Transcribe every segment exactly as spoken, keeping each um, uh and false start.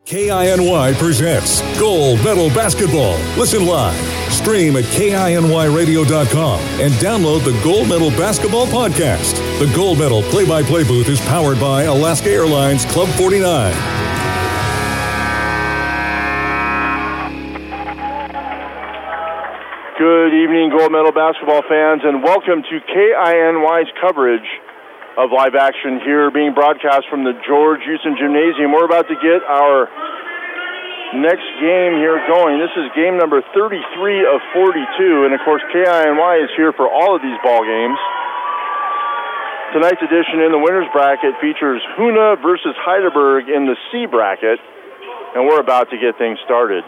K I N Y presents Gold Medal Basketball. Listen live, stream at K I N Y radio dot com, and download the Gold Medal Basketball podcast. The Gold Medal play-by-play booth is powered by Alaska Airlines Club forty-nine. Good evening, Gold Medal Basketball fans, and welcome to K I N Y's coverage of live action here being broadcast from the George Houston Gymnasium. We're about to get our next game here going. This is game number thirty-three of forty-two, and of course K I N Y is here for all of these ball games. Tonight's edition in the winner's bracket features Hoonah versus Heidelberg in the C bracket, and we're about to get things started.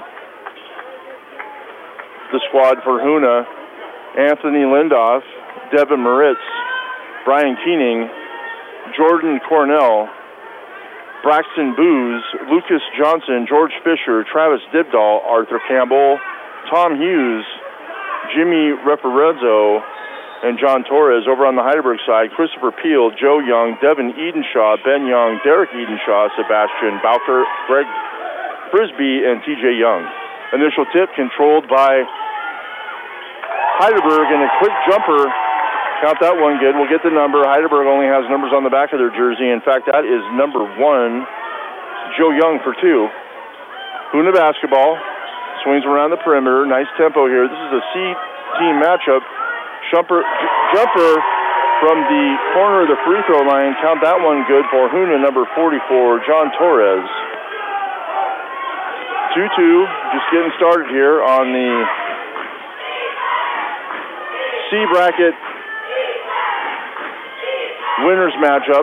The squad for Hoonah: Anthony Lindoff, Devin Moritz, Brian Keening, Jordan Cornell, Braxton Booz, Lucas Johnson, George Fisher, Travis Dibdahl, Arthur Campbell, Tom Hughes, Jimmy Reparazzo, and John Torres. Over on the Heidelberg side, Christopher Peel, Joe Young, Devin Edenshaw, Ben Young, Derek Edenshaw, Sebastian Bowker, Greg Frisbee, and T J Young. Initial tip controlled by Heidelberg, and a quick jumper. Count that one good. We'll get the number. Heidelberg only has numbers on the back of their jersey. In fact, that is number one, Joe Young for two. Hoonah basketball. Swings around the perimeter. Nice tempo here. This is a C-team matchup. Jumper, jumper from the corner of the free throw line. Count that one good for Hoonah, number forty-four, John Torres. two two. Just getting started here on the C bracket winners matchup.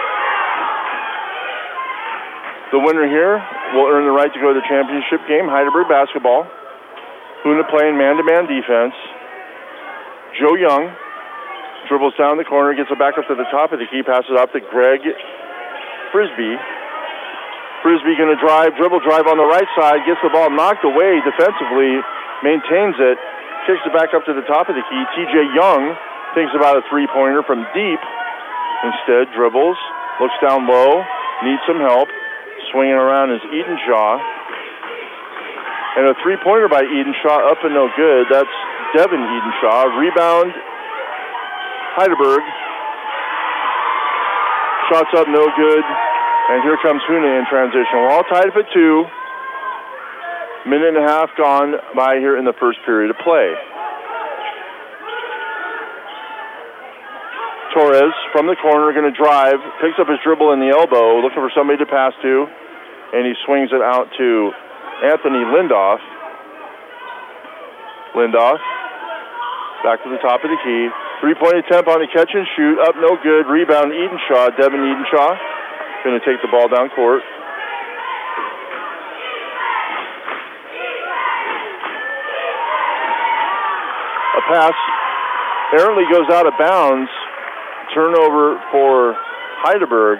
The winner here will earn the right to go to the championship game. Heidelberg basketball. Hoonah playing man-to-man defense. Joe Young dribbles down the corner, gets it back up to the top of the key, passes up to Greg Frisbee. Frisbee going to drive, dribble drive on the right side, gets the ball knocked away defensively, maintains it, kicks it back up to the top of the key. T J Young thinks about a three-pointer from deep. Instead, dribbles, looks down low, needs some help. Swinging around is Edenshaw. And a three-pointer by Edenshaw, up and no good. That's Devin Edenshaw. Rebound, Heidelberg. Shots up, no good. And here comes Hoonah in transition. We're all tied up at two. Minute and a half gone by here in the first period of play. Torres from the corner, going to drive, picks up his dribble in the elbow, looking for somebody to pass to, and he swings it out to Anthony Lindoff. Lindoff, back to the top of the key. Three-point attempt on the catch and shoot, up no good. Rebound Edenshaw, Devin Edenshaw, going to take the ball down court. A pass apparently goes out of bounds. Turnover for Heidelberg.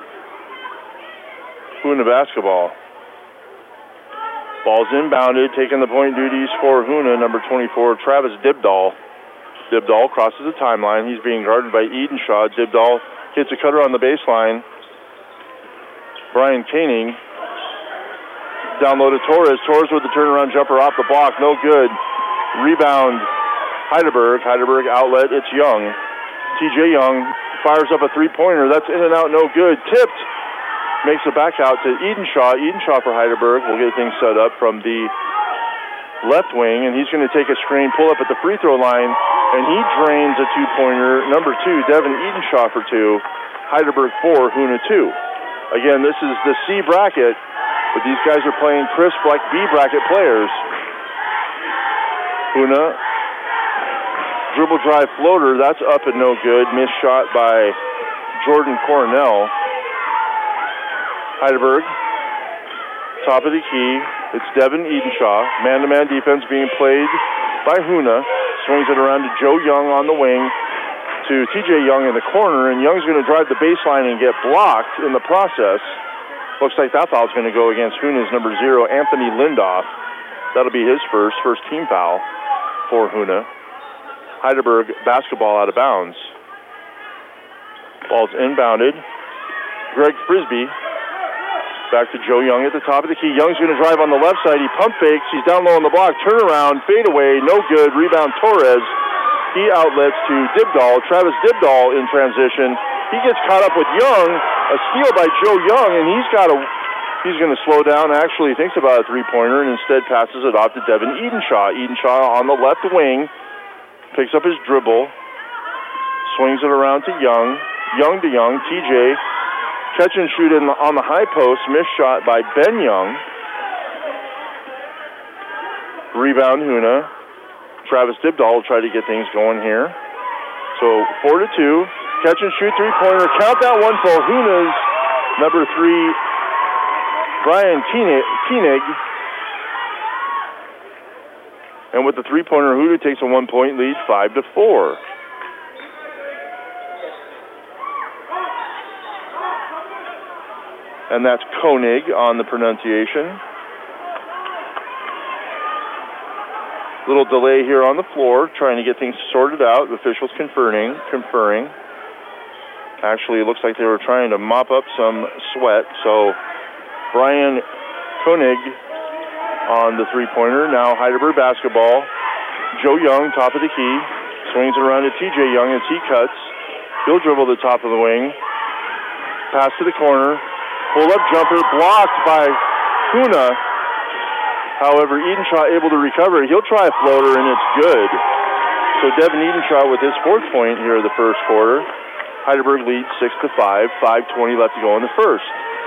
Hoonah basketball. Ball's inbounded, taking the point duties for Hoonah, number twenty-four, Travis Dibdahl. Dibdahl crosses the timeline. He's being guarded by Edenshaw. Dibdahl hits a cutter on the baseline. Brian Koenig. Down low to Torres. Torres with the turnaround jumper off the block. No good. Rebound Heidelberg. Heidelberg outlet. It's Young. T J Young fires up a three-pointer. That's in and out, no good. Tipped. Makes it back out to Edenshaw. Edenshaw for Heidelberg. We'll get things set up from the left wing, and he's going to take a screen, pull up at the free throw line, and he drains a two-pointer. Number two, Devin Edenshaw for two. Heidelberg four, Hoonah two. Again, this is the C bracket, but these guys are playing crisp like B bracket players. Hoonah. Dribble drive floater, that's up and no good. Missed shot by Jordan Cornell. Heidelberg, top of the key. It's Devin Edenshaw. Man-to-man defense being played by Hoonah. Swings it around to Joe Young on the wing to T J Young in the corner, and Young's going to drive the baseline and get blocked in the process. Looks like that foul's going to go against Hoonah's number zero, Anthony Lindoff. That'll be his first, first team foul for Hoonah. Heidelberg basketball out of bounds. Ball's inbounded. Greg Frisbee Back to Joe Young at the top of the key. Young's going to drive on the left side. He pump fakes. He's down low on the block. Turnaround, fade away, no good. Rebound Torres. He outlets to Dibdahl. Travis Dibdahl in transition. He gets caught up with Young. A steal by Joe Young, and he's got a. He's going to slow down. Actually, thinks about a three-pointer, and instead passes it off to Devin Edenshaw. Edenshaw on the left wing, picks up his dribble, swings it around to Young. Young to Young. T J. Catch and shoot in the, on the high post. Missed shot by Ben Young. Rebound, Hoona. Travis Dibdahl will try to get things going here. So four to two. Catch and shoot three-pointer. Count that one for Hoona's number three, Brian Koenig. And with the three-pointer, Hoona takes a one-point lead, five to four. And that's Koenig on the pronunciation. Little delay here on the floor, trying to get things sorted out. Officials conferring. conferring. Actually, it looks like they were trying to mop up some sweat. So Brian Koenig on the three-pointer. Now Heidelberg basketball. Joe Young, top of the key. Swings it around to T J Young as he cuts. He'll dribble the top of the wing. Pass to the corner. Pull-up jumper blocked by Hoona. However, Edenshaw able to recover. He'll try a floater, and it's good. So Devin Edenshaw with his fourth point here in the first quarter. Heidelberg leads six to five. five twenty left to go in the first.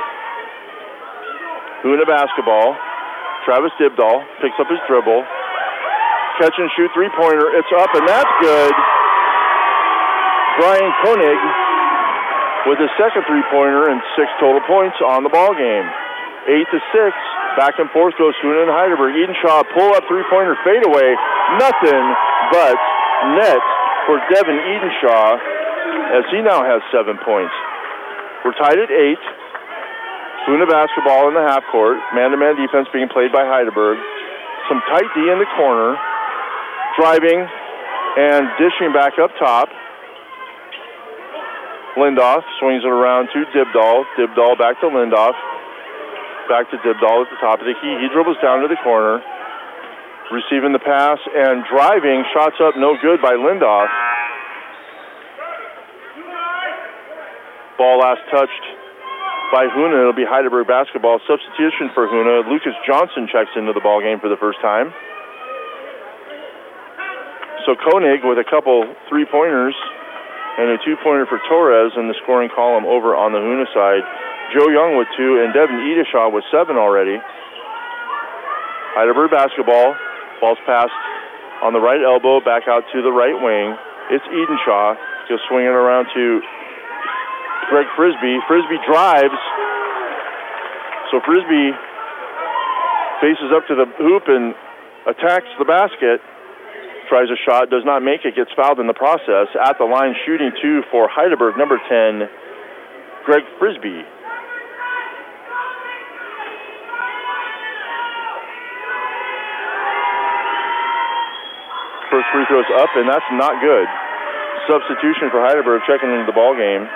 Hoona basketball. Travis Dibdahl picks up his dribble. Catch and shoot three-pointer. It's up, and that's good. Brian Koenig with his second three-pointer and six total points on the ball game. Eight to six. Back and forth goes Hoona and Heidelberg. Edenshaw pull-up three-pointer fadeaway. Nothing but net for Devin Edenshaw as he now has seven points. We're tied at eight. Hoona basketball in the half court. Man-to-man defense being played by Heidelberg. Some tight D in the corner. Driving and dishing back up top. Lindoff swings it around to Dibdahl. Dibdahl back to Lindoff. Back to Dibdahl at the top of the key. He dribbles down to the corner. Receiving the pass and driving. Shots up, no good by Lindoff. Ball last touched by Hoona. It'll be Heidelberg basketball. Substitution for Hoona. Lucas Johnson checks into the ball game for the first time. So Koenig with a couple three-pointers and a two-pointer for Torres in the scoring column over on the Hoona side. Joe Young with two, and Devin Edenshaw with seven already. Heidelberg basketball. Ball's passed on the right elbow, back out to the right wing. It's Edenshaw. He'll swing it around to Greg Frisbee. Frisbee drives. So Frisbee faces up to the hoop and attacks the basket. Tries a shot, does not make it, gets fouled in the process. At the line, shooting two for Heidelberg, number ten, Greg Frisbee. First free throw's up, and that's not good. Substitution for Heidelberg checking into the ball game.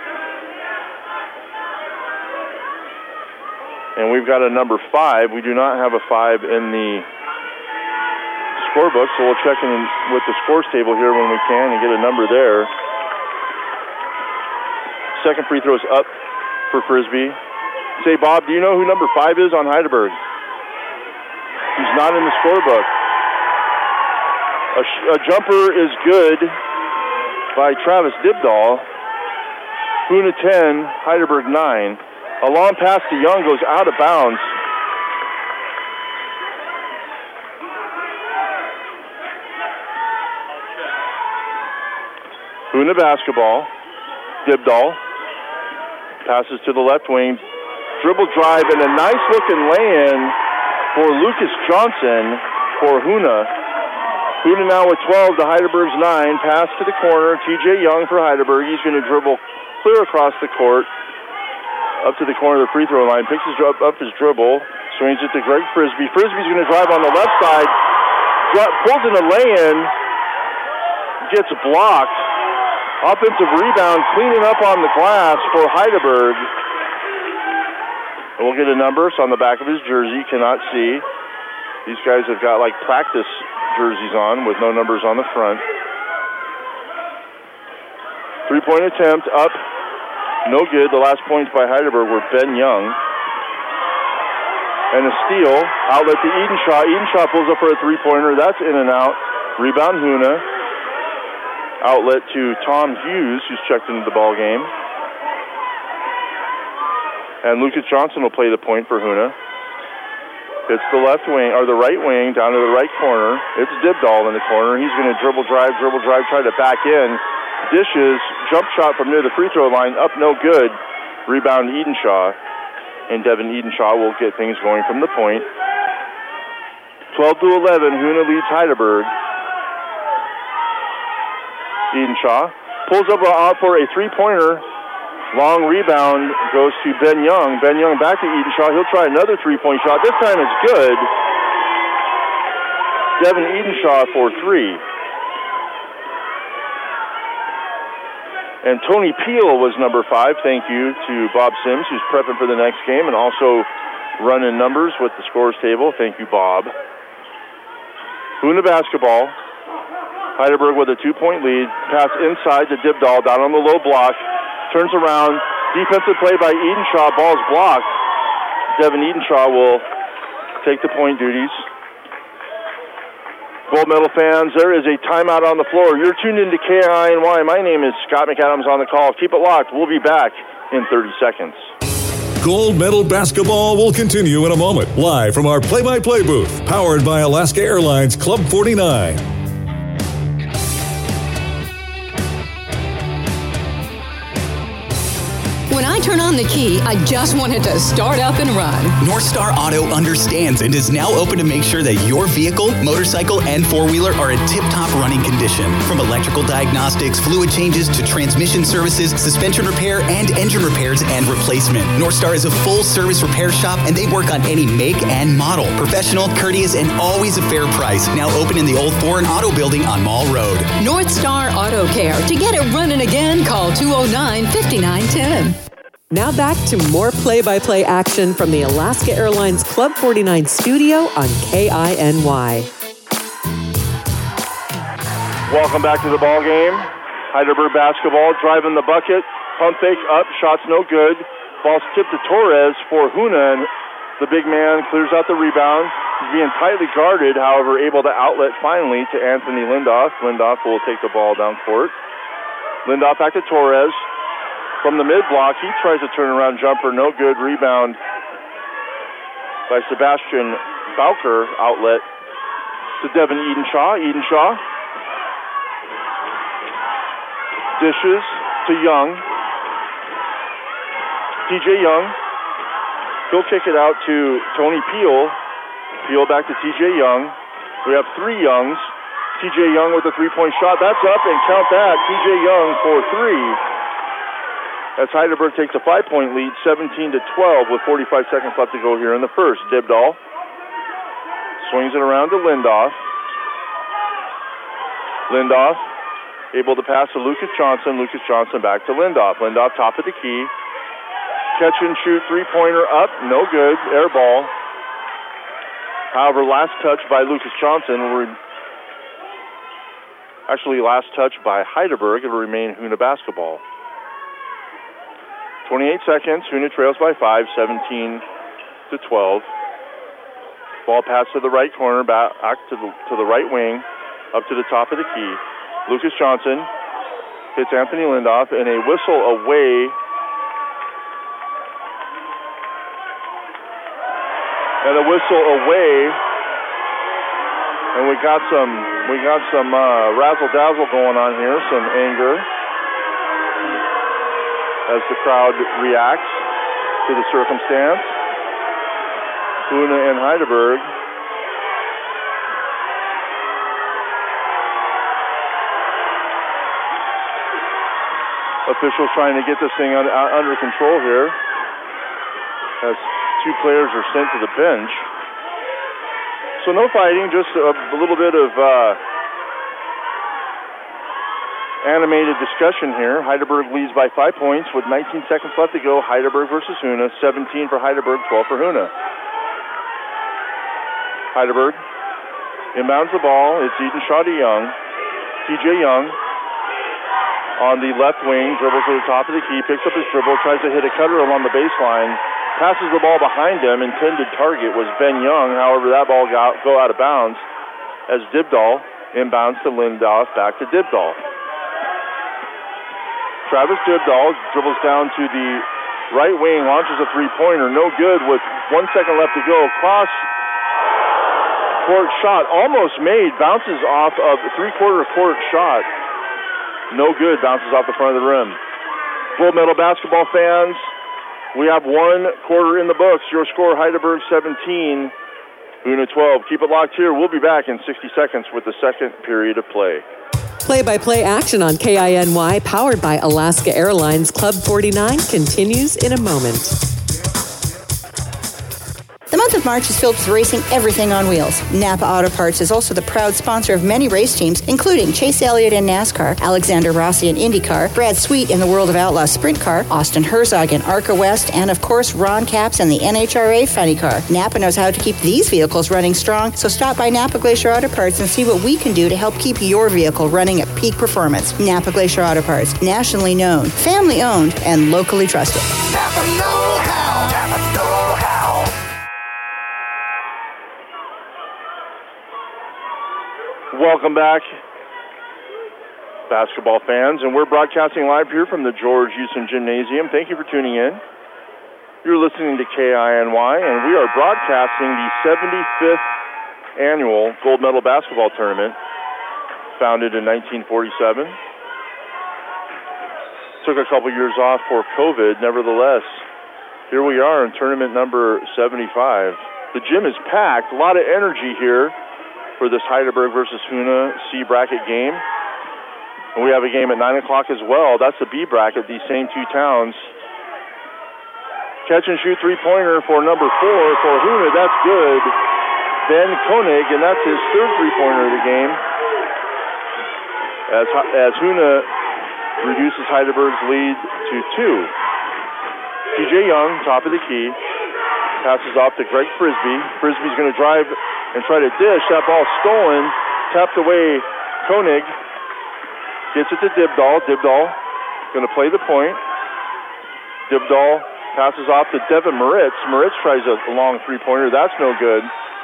And we've got a number five. We do not have a five in the scorebook, so we'll check in with the scores table here when we can and get a number there. Second free throw's up for Frisbee. Say, Bob, do you know who number five is on Heidelberg? He's not in the scorebook. A, sh- a jumper is good by Travis Dibdahl. Hoona ten, Heidelberg nine. A long pass to Young goes out of bounds. Hoona basketball. Dibdahl passes to the left wing. Dribble drive and a nice looking lay-in for Lucas Johnson for Hoona. Hoona now with twelve to Heidelberg's nine. Pass to the corner. T J Young for Heidelberg. He's going to dribble clear across the court up to the corner of the free throw line. Picks his up, up his dribble. Swings it to Greg Frisbee. Frisbee's going to drive on the left side. Dri- pulls in a lay-in. Gets blocked. Offensive rebound, cleaning up on the glass for Heidelberg. And we'll get a number. It's on the back of his jersey. Cannot see. These guys have got like practice jerseys on with no numbers on the front. Three-point attempt up. No good. The last points by Heidelberg were Ben Young. And a steal. Outlet to Edenshaw. Edenshaw pulls up for a three-pointer. That's in and out. Rebound Hoona. Outlet to Tom Hughes, who's checked into the ball game. And Lucas Johnson will play the point for Hoona. It's the left wing, or the right wing, down to the right corner. It's Dibdahl in the corner. He's going to dribble, drive, dribble, drive, try to back in. Dishes, jump shot from near the free throw line, up no good. Rebound Edenshaw. And Devin Edenshaw will get things going from the point. twelve to eleven, Hoona leads Heidelberg. Edenshaw pulls up out for a three-pointer. Long rebound goes to Ben Young. Ben Young back to Edenshaw. He'll try another three-point shot. This time it's good. Devin Edenshaw for three. And Tony Peel was number five. Thank you to Bob Sims, who's prepping for the next game and also running numbers with the scores table. Thank you, Bob. Hoona basketball. Heidelberg with a two-point lead. Pass inside to Dibdahl, down on the low block. Turns around. Defensive play by Edenshaw. Ball's blocked. Devin Edenshaw will take the point duties. Gold Medal fans, there is a timeout on the floor. You're tuned into K I N Y. My name is Scott McAdams on the call. Keep it locked. We'll be back in thirty seconds. Gold Medal basketball will continue in a moment. Live from our play-by-play booth, powered by Alaska Airlines Club forty-nine. When I turn on the key, I just want it to start up and run. North Star Auto understands and is now open to make sure that your vehicle, motorcycle, and four-wheeler are in tip-top running condition. From electrical diagnostics, fluid changes, to transmission services, suspension repair, and engine repairs and replacement. North Star is a full-service repair shop, and they work on any make and model. Professional, courteous, and always a fair price. Now open in the old Foreign Auto Building on Mall Road. North Star Auto Care. To get it running again, call two oh nine, five nine one oh. Now back to more play-by-play action from the Alaska Airlines Club forty-nine studio on K I N Y. Welcome back to the ball game. Heidelberg basketball, driving the bucket. Pump fake up, shots no good. Ball's tipped to Torres for Hoona, and the big man clears out the rebound. He's being tightly guarded, however, able to outlet finally to Anthony Lindoff. Lindoff will take the ball down court. Lindoff back to Torres. From the mid-block, he tries a turnaround jumper, no good. Rebound by Sebastian Bowker, outlet to Devin Edenshaw. Edenshaw dishes to Young. T J Young. He'll kick it out to Tony Peel. Peel back to T J Young. We have three Youngs. T J Young with a three-point shot. That's up, and count that. T J Young for three. As Heidelberg takes a five-point lead, seventeen to twelve, with forty-five seconds left to go here in the first. Dibdahl swings it around to Lindoff. Lindoff able to pass to Lucas Johnson. Lucas Johnson back to Lindoff. Lindoff top of the key. Catch and shoot three-pointer up, no good. Air ball. However, last touch by Lucas Johnson will re- actually last touch by Heidelberg. It will remain Hoona basketball. twenty-eight seconds. Hoona trails by five, seventeen to twelve. Ball pass to the right corner, back to the, to the right wing, up to the top of the key. Lucas Johnson hits Anthony Lindoff, and a whistle away. And a whistle away. And we got some, we got some uh, razzle dazzle going on here, some anger, as the crowd reacts to the circumstance. Hoona and Heidelberg. Officials trying to get this thing under, under control here, as two players are sent to the bench. So no fighting, just a, a little bit of uh, animated discussion here. Heidelberg leads by five points with nineteen seconds left to go. Heidelberg versus Hoona. seventeen for Heidelberg, twelve for Hoona. Heidelberg inbounds the ball. It's Eden Shaw to Young. T J Young on the left wing, dribbles to the top of the key, picks up his dribble, tries to hit a cutter along the baseline, passes the ball behind him. Intended target was Ben Young. However, that ball got go out of bounds as Dibdahl inbounds to Lindoff, back to Dibdahl. Travis Dibdahl dribbles down to the right wing, launches a three-pointer, no good with one second left to go. Cross court shot, almost made, bounces off of a three-quarter court shot. No good, bounces off the front of the rim. Gold medal basketball fans, we have one quarter in the books. Your score, Heidelberg seventeen, Hoona twelve. Keep it locked here. We'll be back in sixty seconds with the second period of play. Play-by-play action on K I N Y, powered by Alaska Airlines Club forty-nine, continues in a moment. The month of March is filled with racing everything on wheels. Napa Auto Parts is also the proud sponsor of many race teams, including Chase Elliott in NASCAR, Alexander Rossi in IndyCar, Brad Sweet in the World of Outlaws Sprint Car, Austin Herzog in ARCA West, and of course Ron Capps in the N H R A Funny Car. Napa knows how to keep these vehicles running strong, so stop by Napa Glacier Auto Parts and see what we can do to help keep your vehicle running at peak performance. Napa Glacier Auto Parts, nationally known, family owned, and locally trusted. Napa know-how. Napa know-how. Welcome back, basketball fans, and we're broadcasting live here from the George Houston Gymnasium. Thank you for tuning in. You're listening to K I N Y, and we are broadcasting the seventy-fifth annual Gold Medal Basketball Tournament, founded in nineteen forty-seven. Took a couple years off for COVID. Nevertheless, here we are in tournament number seventy-five. The gym is packed, a lot of energy here for this Heidelberg versus Hoona C bracket game. And we have a game at nine o'clock as well. That's the B bracket, these same two towns. Catch and shoot three-pointer for number four for Hoona. That's good. Ben Koenig, and that's his third three-pointer of the game. As, as Hoona reduces Heidelberg's lead to two. T J Young, top of the key, passes off to Greg Frisbee. Frisbee's going to drive and try to dish. That ball stolen, tapped away. Koenig gets it to Dibdahl. Dibdahl going to play the point. Dibdahl passes off to Devin Moritz. Moritz tries a long three-pointer. That's no good.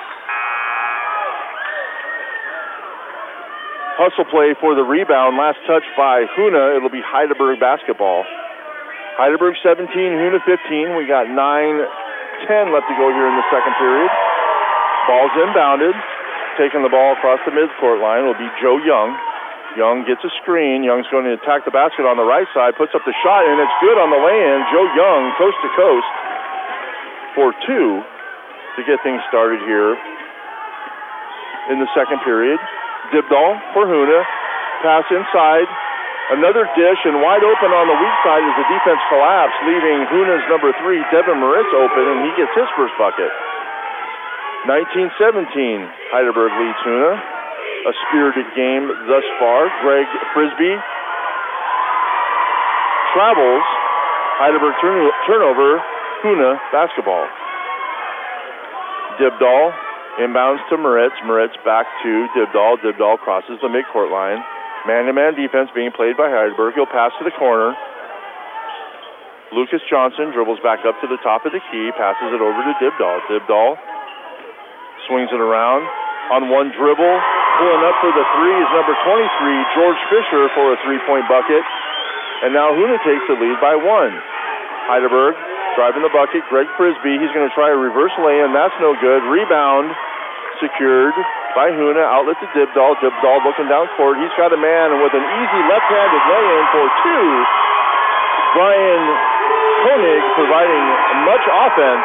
Hustle play for the rebound. Last touch by Hoona. It'll be Heidelberg basketball. Heidelberg seventeen, Hoona fifteen. We got nine ten left to go here in the second period. Ball's inbounded. Taking the ball across the midcourt line will be Joe Young. Young gets a screen. Young's going to attack the basket on the right side. Puts up the shot, and it's good on the lay-in. Joe Young, coast to coast for two to get things started here in the second period. Dibdahl for Hoona. Pass inside. Another dish, and wide open on the weak side as the defense collapsed, leaving Hoona's number three, Devin Moritz, open, and he gets his first bucket. nineteen seventeen, Heidelberg leads Hoona. A spirited game thus far. Greg Frisbee travels. Heidelberg turn- turnover, Hoona basketball. Dibdahl inbounds to Moritz. Moritz back to Dibdahl. Dibdahl crosses the midcourt line. Man-to-man defense being played by Heidelberg. He'll pass to the corner. Lucas Johnson dribbles back up to the top of the key, passes it over to Dibdahl. Dibdahl swings it around on one dribble. Pulling up for the three is number twenty-three, George Fisher, for a three-point bucket. And now Hoona takes the lead by one. Heidelberg driving the bucket. Greg Frisbee, he's going to try a reverse lay-in. That's no good. Rebound secured by Hoona. Outlet to Dibdahl. Dibdahl looking down court. He's got a man, and with an easy left-handed lay-in for two, Brian Koenig providing much offense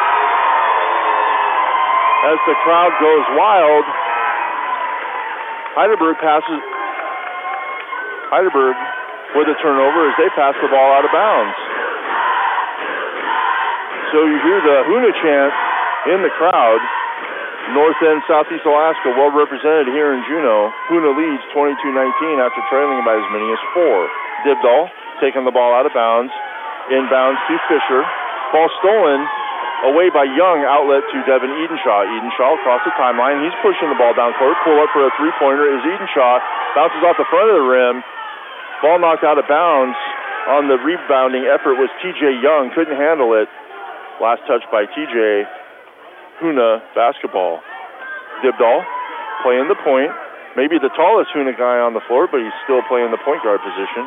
as the crowd goes wild. Heidelberg passes. Heidelberg with a turnover as they pass the ball out of bounds. So you hear the Hoona chant in the crowd. North End, Southeast Alaska, well represented here in Juneau. Hoona leads twenty-two nineteen after trailing by as many as four. Dibdahl taking the ball out of bounds. Inbounds to Fisher. Ball stolen away by Young. Outlet to Devin Edenshaw. Edenshaw across the timeline. He's pushing the ball down court. Pull up for a three-pointer is Edenshaw. Bounces off the front of the rim. Ball knocked out of bounds. On the rebounding effort was T J Young. Couldn't handle it. Last touch by T J. Hoona basketball. Dibdahl playing the point. Maybe the tallest Hoona guy on the floor, but he's still playing the point guard position.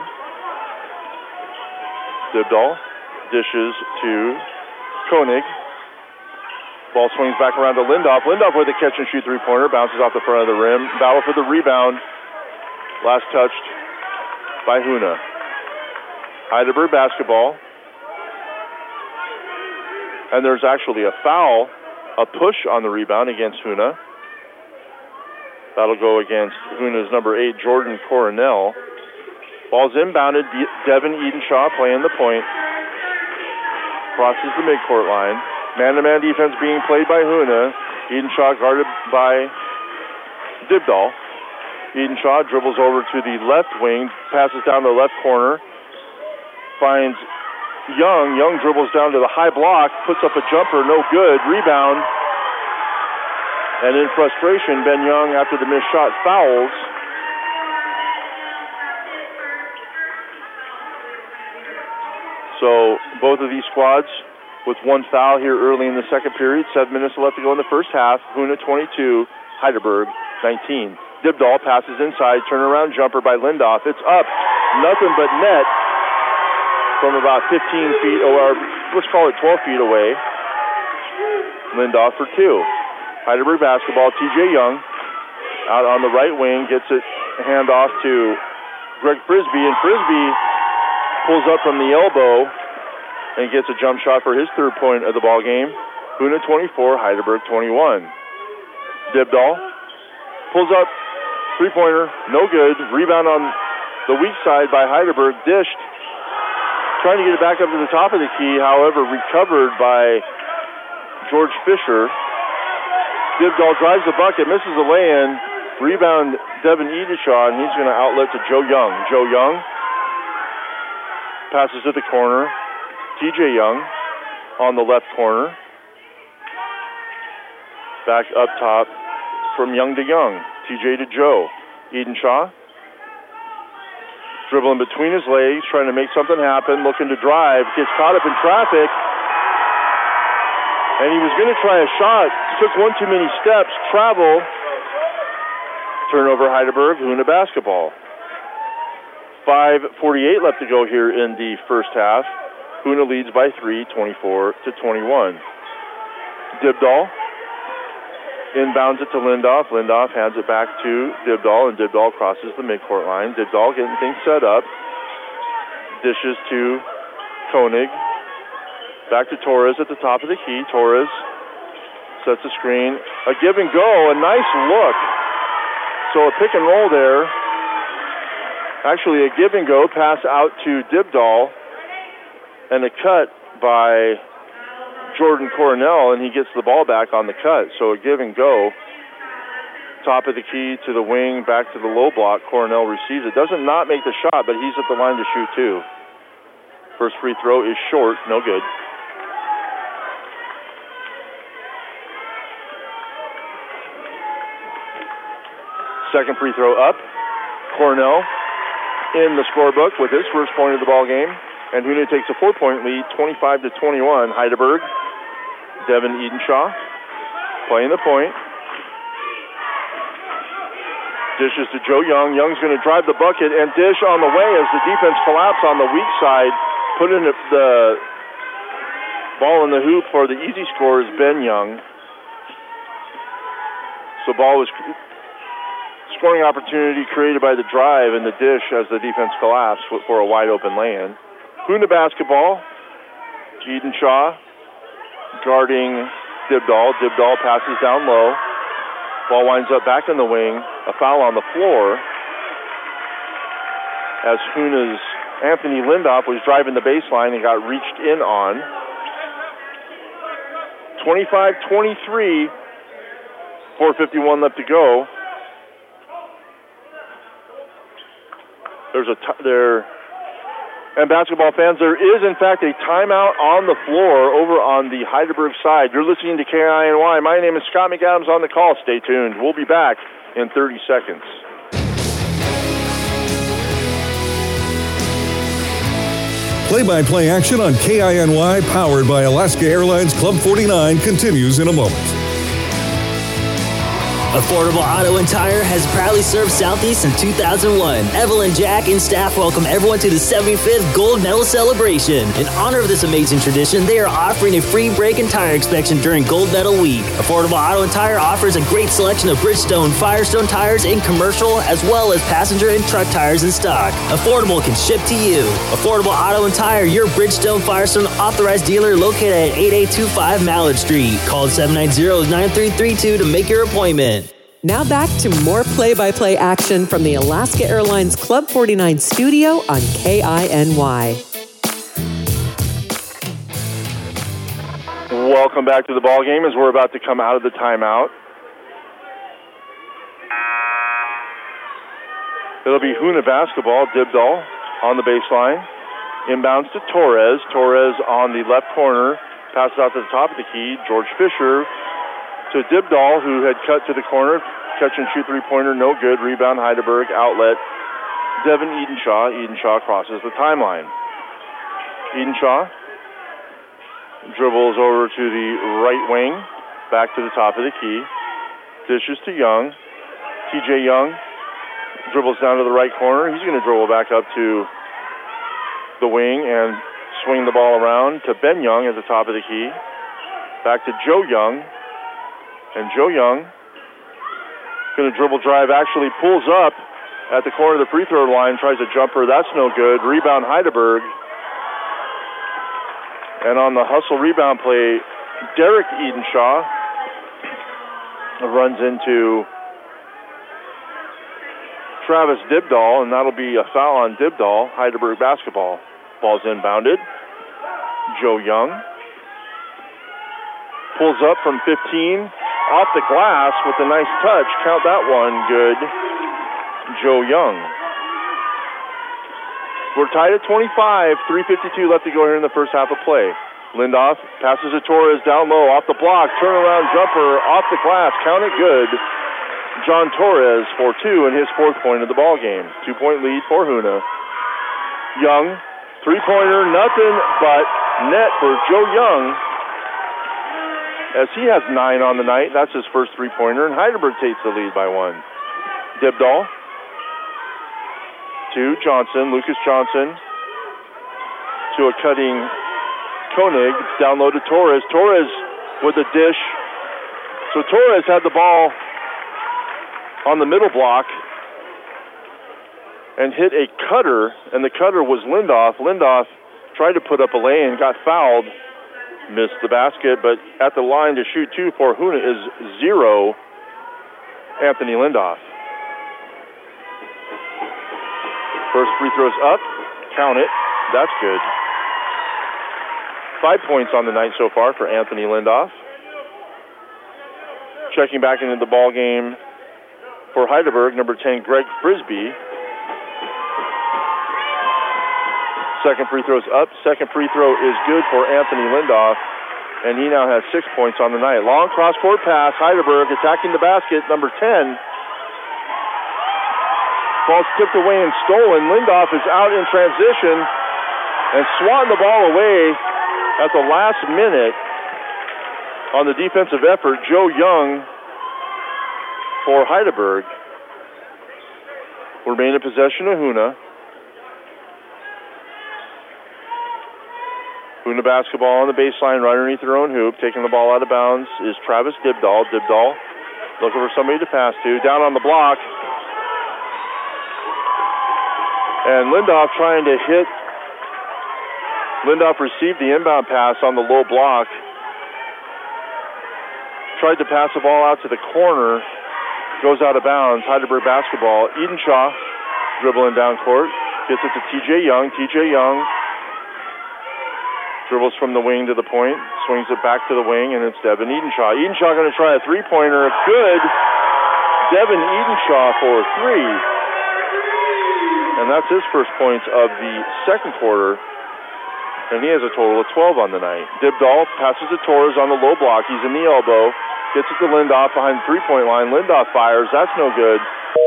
Dibdahl dishes to Koenig. Ball swings back around to Lindoff. Lindoff with a catch and shoot three-pointer. Bounces off the front of the rim. Battle for the rebound. Last touched by Hoona. Heidelberg basketball. And there's actually a foul. A push on the rebound against Hoona. That'll go against Hoona's number eight, Jordan Coronel. Ball's inbounded. De- Devin Edenshaw playing the point. Crosses the midcourt line. Man-to-man defense being played by Hoona. Edenshaw guarded by Dibdahl. Edenshaw dribbles over to the left wing. Passes down to the left corner. Finds Young. Young dribbles down to the high block, puts up a jumper, no good. Rebound. And in frustration, Ben Young, after the missed shot, fouls. So both of these squads with one foul here early in the second period. Seven minutes left to go in the first half. Hoona twenty-two, Heidelberg nineteen. Dibdahl passes inside, turnaround jumper by Lindoff. It's up, nothing but net. From about fifteen feet, or let's call it twelve feet away. Lindoff for two. Heidelberg basketball, T J Young out on the right wing, gets it handoff to Greg Frisbee, and Frisbee pulls up from the elbow and gets a jump shot for his third point of the ball game. Hoona twenty-four, Heidelberg twenty-one. Dibdahl pulls up, three-pointer, no good. Rebound on the weak side by Heidelberg, dished. Trying to get it back up to the top of the key, however, recovered by George Fisher. Dibdahl drives the bucket, misses the lay-in. Rebound, Devin Edenshaw, and he's going to outlet to Joe Young. Joe Young passes to the corner. T J Young on the left corner. Back up top from Young to Young. T J to Joe. Edenshaw dribbling between his legs, trying to make something happen, looking to drive, gets caught up in traffic, and he was going to try a shot, took one too many steps, travel, turnover Heidelberg, Hoona basketball. five forty-eight left to go here in the first half. Hoona leads by three, twenty-four to twenty-one. Dibdahl inbounds it to Lindoff. Lindoff hands it back to Dibdahl, and Dibdahl crosses the midcourt line. Dibdahl getting things set up. Dishes to Koenig. Back to Torres at the top of the key. Torres sets the screen. A give and go. A nice look. So a pick and roll there. Actually, a give and go. Pass out to Dibdahl. And a cut by Jordan Coronel, and he gets the ball back on the cut. So a give and go. Top of the key to the wing, back to the low block. Coronel receives it. Doesn't not make the shot, but he's at the line to shoot too. First free throw is short, no good. Second free throw up. Coronel in the scorebook with his first point of the ball game. And Hoona takes a four-point lead, twenty-five to twenty-one. Heidelberg, Devin Edenshaw playing the point. Dishes to Joe Young. Young's going to drive the bucket and dish on the way as the defense collapses on the weak side. Put in the ball in the hoop for the easy score is Ben Young. So ball was scoring opportunity created by the drive and the dish as the defense collapsed for a wide open lay-in. Hoona basketball. Edenshaw guarding Dibdahl. Dibdahl passes down low. Ball winds up back in the wing. A foul on the floor as Hoona's Anthony Lindoff was driving the baseline and got reached in on. twenty-five twenty-three. four fifty-one left to go. There's a t- there, and basketball fans, there is in fact a timeout on the floor over on the Heidelberg side. You're listening to K I N Y. My name is Scott McAdams on the call. Stay tuned. We'll be back in thirty seconds. Play-by-play action on K I N Y, powered by Alaska Airlines Club forty-nine, continues in a moment. Affordable Auto and Tire has proudly served Southeast since two thousand one. Evelyn, Jack, and staff welcome everyone to the seventy-fifth Gold Medal Celebration. In honor of this amazing tradition, they are offering a free brake and tire inspection during Gold Medal Week. Affordable Auto and Tire offers a great selection of Bridgestone, Firestone tires in commercial, as well as passenger and truck tires in stock. Affordable can ship to you. Affordable Auto and Tire, your Bridgestone, Firestone authorized dealer located at eighty-eight twenty-five Mallard Street. Call seven nine zero, nine three three two to make your appointment. Now back to more play-by-play action from the Alaska Airlines Club forty-nine studio on K I N Y. Welcome back to the ball game as we're about to come out of the timeout. It'll be Hoona basketball. Dibdahl on the baseline. Inbounds to Torres. Torres on the left corner. Passes out to the top of the key. George Fisher to Dibdahl, who had cut to the corner. Catch and shoot three-pointer, no good. Rebound, Heidelberg, outlet. Devin Edenshaw. Edenshaw crosses the timeline. Edenshaw dribbles over to the right wing. Back to the top of the key. Dishes to Young. T J Young dribbles down to the right corner. He's going to dribble back up to the wing and swing the ball around to Ben Young at the top of the key. Back to Joe Young. And Joe Young, going to dribble drive, actually pulls up at the corner of the free throw line, tries a jumper. That's no good. Rebound, Heidelberg. And on the hustle rebound play, Derek Edenshaw runs into Travis Dibdahl, and that'll be a foul on Dibdahl. Heidelberg basketball. Ball's inbounded. Joe Young pulls up from fifteen. Off the glass with a nice touch. Count that one. Good. Joe Young. We're tied at twenty-five. three fifty-two left to go here in the first half of play. Lindoff passes to Torres down low. Off the block. Turnaround jumper. Off the glass. Count it good. John Torres for two and his fourth point of the ball game. Two-point lead for Hoona. Young. Three-pointer. Nothing but net for Joe Young, as he has nine on the night. That's his first three-pointer, and Heidelberg takes the lead by one. Dibdahl to Johnson, Lucas Johnson to a cutting Koenig, down low to Torres. Torres with a dish. So Torres had the ball on the middle block and hit a cutter, and the cutter was Lindoff. Lindoff tried to put up a lay and got fouled. Missed the basket, but at the line to shoot two for Hoona is zero, Anthony Lindoff. First free throw's up. Count it. That's good. Five points on the night so far for Anthony Lindoff. Checking back into the ball game for Heidelberg, number ten, Greg Frisbee. Second free throw's up. Second free throw is good for Anthony Lindoff, and he now has six points on the night. Long cross-court pass. Heidelberg attacking the basket. Number ten. Ball's tipped away and stolen. Lindoff is out in transition and swatting the ball away at the last minute on the defensive effort. Joe Young for Heidelberg. Remain in possession of Hoona. Hoona basketball on the baseline right underneath their own hoop. Taking the ball out of bounds is Travis Dibdahl. Dibdahl looking for somebody to pass to. Down on the block. And Lindoff trying to hit. Lindoff received the inbound pass on the low block. Tried to pass the ball out to the corner. Goes out of bounds. Heidelberg basketball. Edenshaw dribbling down court. Gets it to T J Young. T J Young Dribbles from the wing to the point, swings it back to the wing, and it's Devin Edenshaw. Edenshaw going to try a three-pointer. Good. Devin Edenshaw for three. And that's his first points of the second quarter. And he has a total of twelve on the night. Dibdahl passes to Torres on the low block. He's in the elbow. Gets it to Lindoff behind the three-point line. Lindoff fires. That's no good.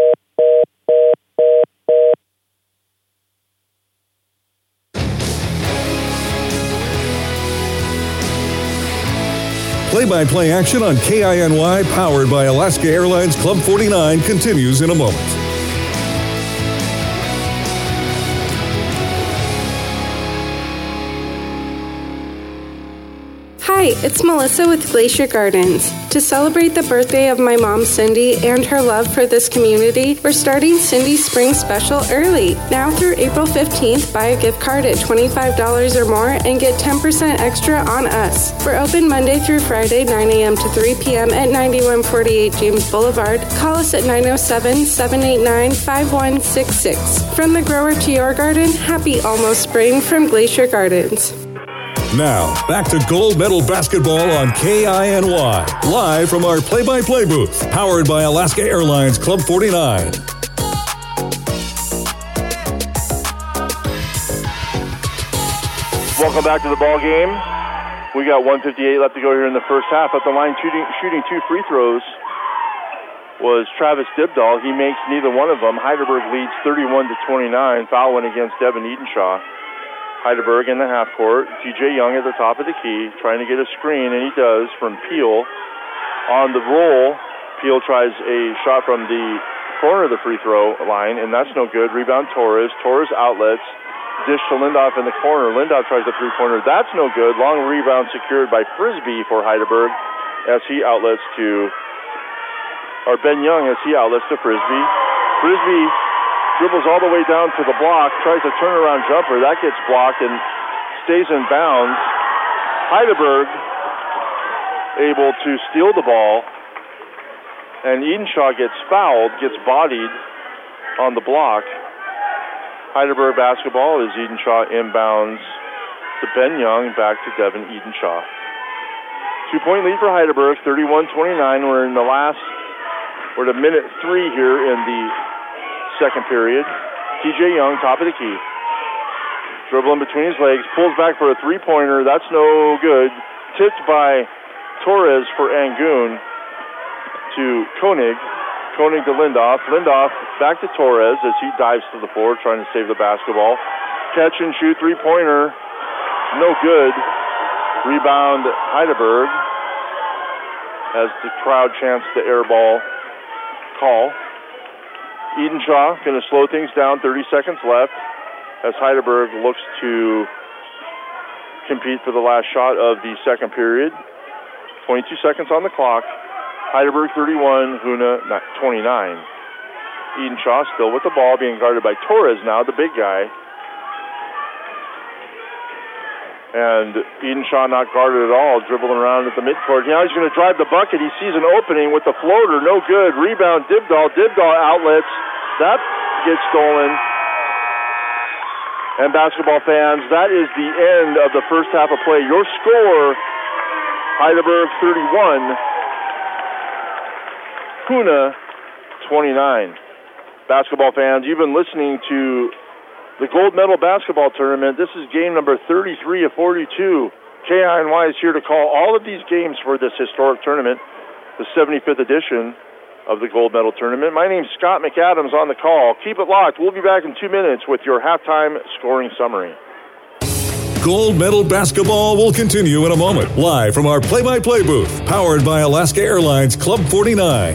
Play-by-play action on K I N Y, powered by Alaska Airlines Club forty-nine, continues in a moment. Hi, it's Melissa with Glacier Gardens. To celebrate the birthday of my mom, Cindy, and her love for this community, we're starting Cindy's Spring Special early. Now through April fifteenth, buy a gift card at twenty-five dollars or more and get ten percent extra on us. We're open Monday through Friday, nine a.m. to three p.m. at ninety-one forty-eight James Boulevard. Call us at nine oh seven, seven eight nine, five one six six. From the grower to your garden, happy almost spring from Glacier Gardens. Now, back to gold medal basketball on K I N Y, live from our play-by-play booth, powered by Alaska Airlines Club forty-nine. Welcome back to the ball game. We got one fifty-eight left to go here in the first half. At the line shooting, shooting two free throws was Travis Dibdahl. He makes neither one of them. Heidelberg leads thirty-one to twenty-nine. Foul went against Devin Edenshaw. Heidelberg in the half court. T J Young at the top of the key, trying to get a screen, and he does from Peel. On the roll, Peel tries a shot from the corner of the free throw line, and that's no good. Rebound Torres. Torres outlets. Dish to Lindoff in the corner. Lindoff tries a three-pointer. That's no good. Long rebound secured by Frisbee for Heidelberg as he outlets to, or Ben Young as he outlets to Frisbee. Frisbee dribbles all the way down to the block, tries a turnaround jumper. That gets blocked and stays in bounds. Heidelberg able to steal the ball, and Edenshaw gets fouled, gets bodied on the block. Heidelberg basketball as Edenshaw inbounds to Ben Young, back to Devin Edenshaw. Two-point lead for Heidelberg, thirty-one twenty-nine. We're in the last, we're at a minute three here in the second period. T J Young, top of the key. Dribbling between his legs, pulls back for a three-pointer. That's no good. Tipped by Torres for Angoon to Koenig. Koenig to Lindoff. Lindoff back to Torres as he dives to the floor, trying to save the basketball. Catch and shoot three-pointer. No good. Rebound Heidelberg as the crowd chants the air ball call. Edenshaw going to slow things down, thirty seconds left, as Heidelberg looks to compete for the last shot of the second period. twenty-two seconds on the clock. Heidelberg thirty-one, Hoona twenty-nine. Edenshaw still with the ball, being guarded by Torres now, the big guy. And Edenshaw not guarded at all, dribbling around at the midcourt. Now he's going to drive the bucket. He sees an opening with the floater. No good. Rebound, Dibdahl. Dibdahl outlets. That gets stolen. And basketball fans, that is the end of the first half of play. Your score, Heidelberg thirty-one, Hoona twenty-nine. Basketball fans, you've been listening to the gold medal basketball tournament. This is game number thirty-three of forty-two. K I N Y is here to call all of these games for this historic tournament, the seventy-fifth edition of the gold medal tournament. My name's Scott McAdams on the call. Keep it locked. We'll be back in two minutes with your halftime scoring summary. Gold medal basketball will continue in a moment, live from our play-by-play booth, powered by Alaska Airlines Club forty-nine.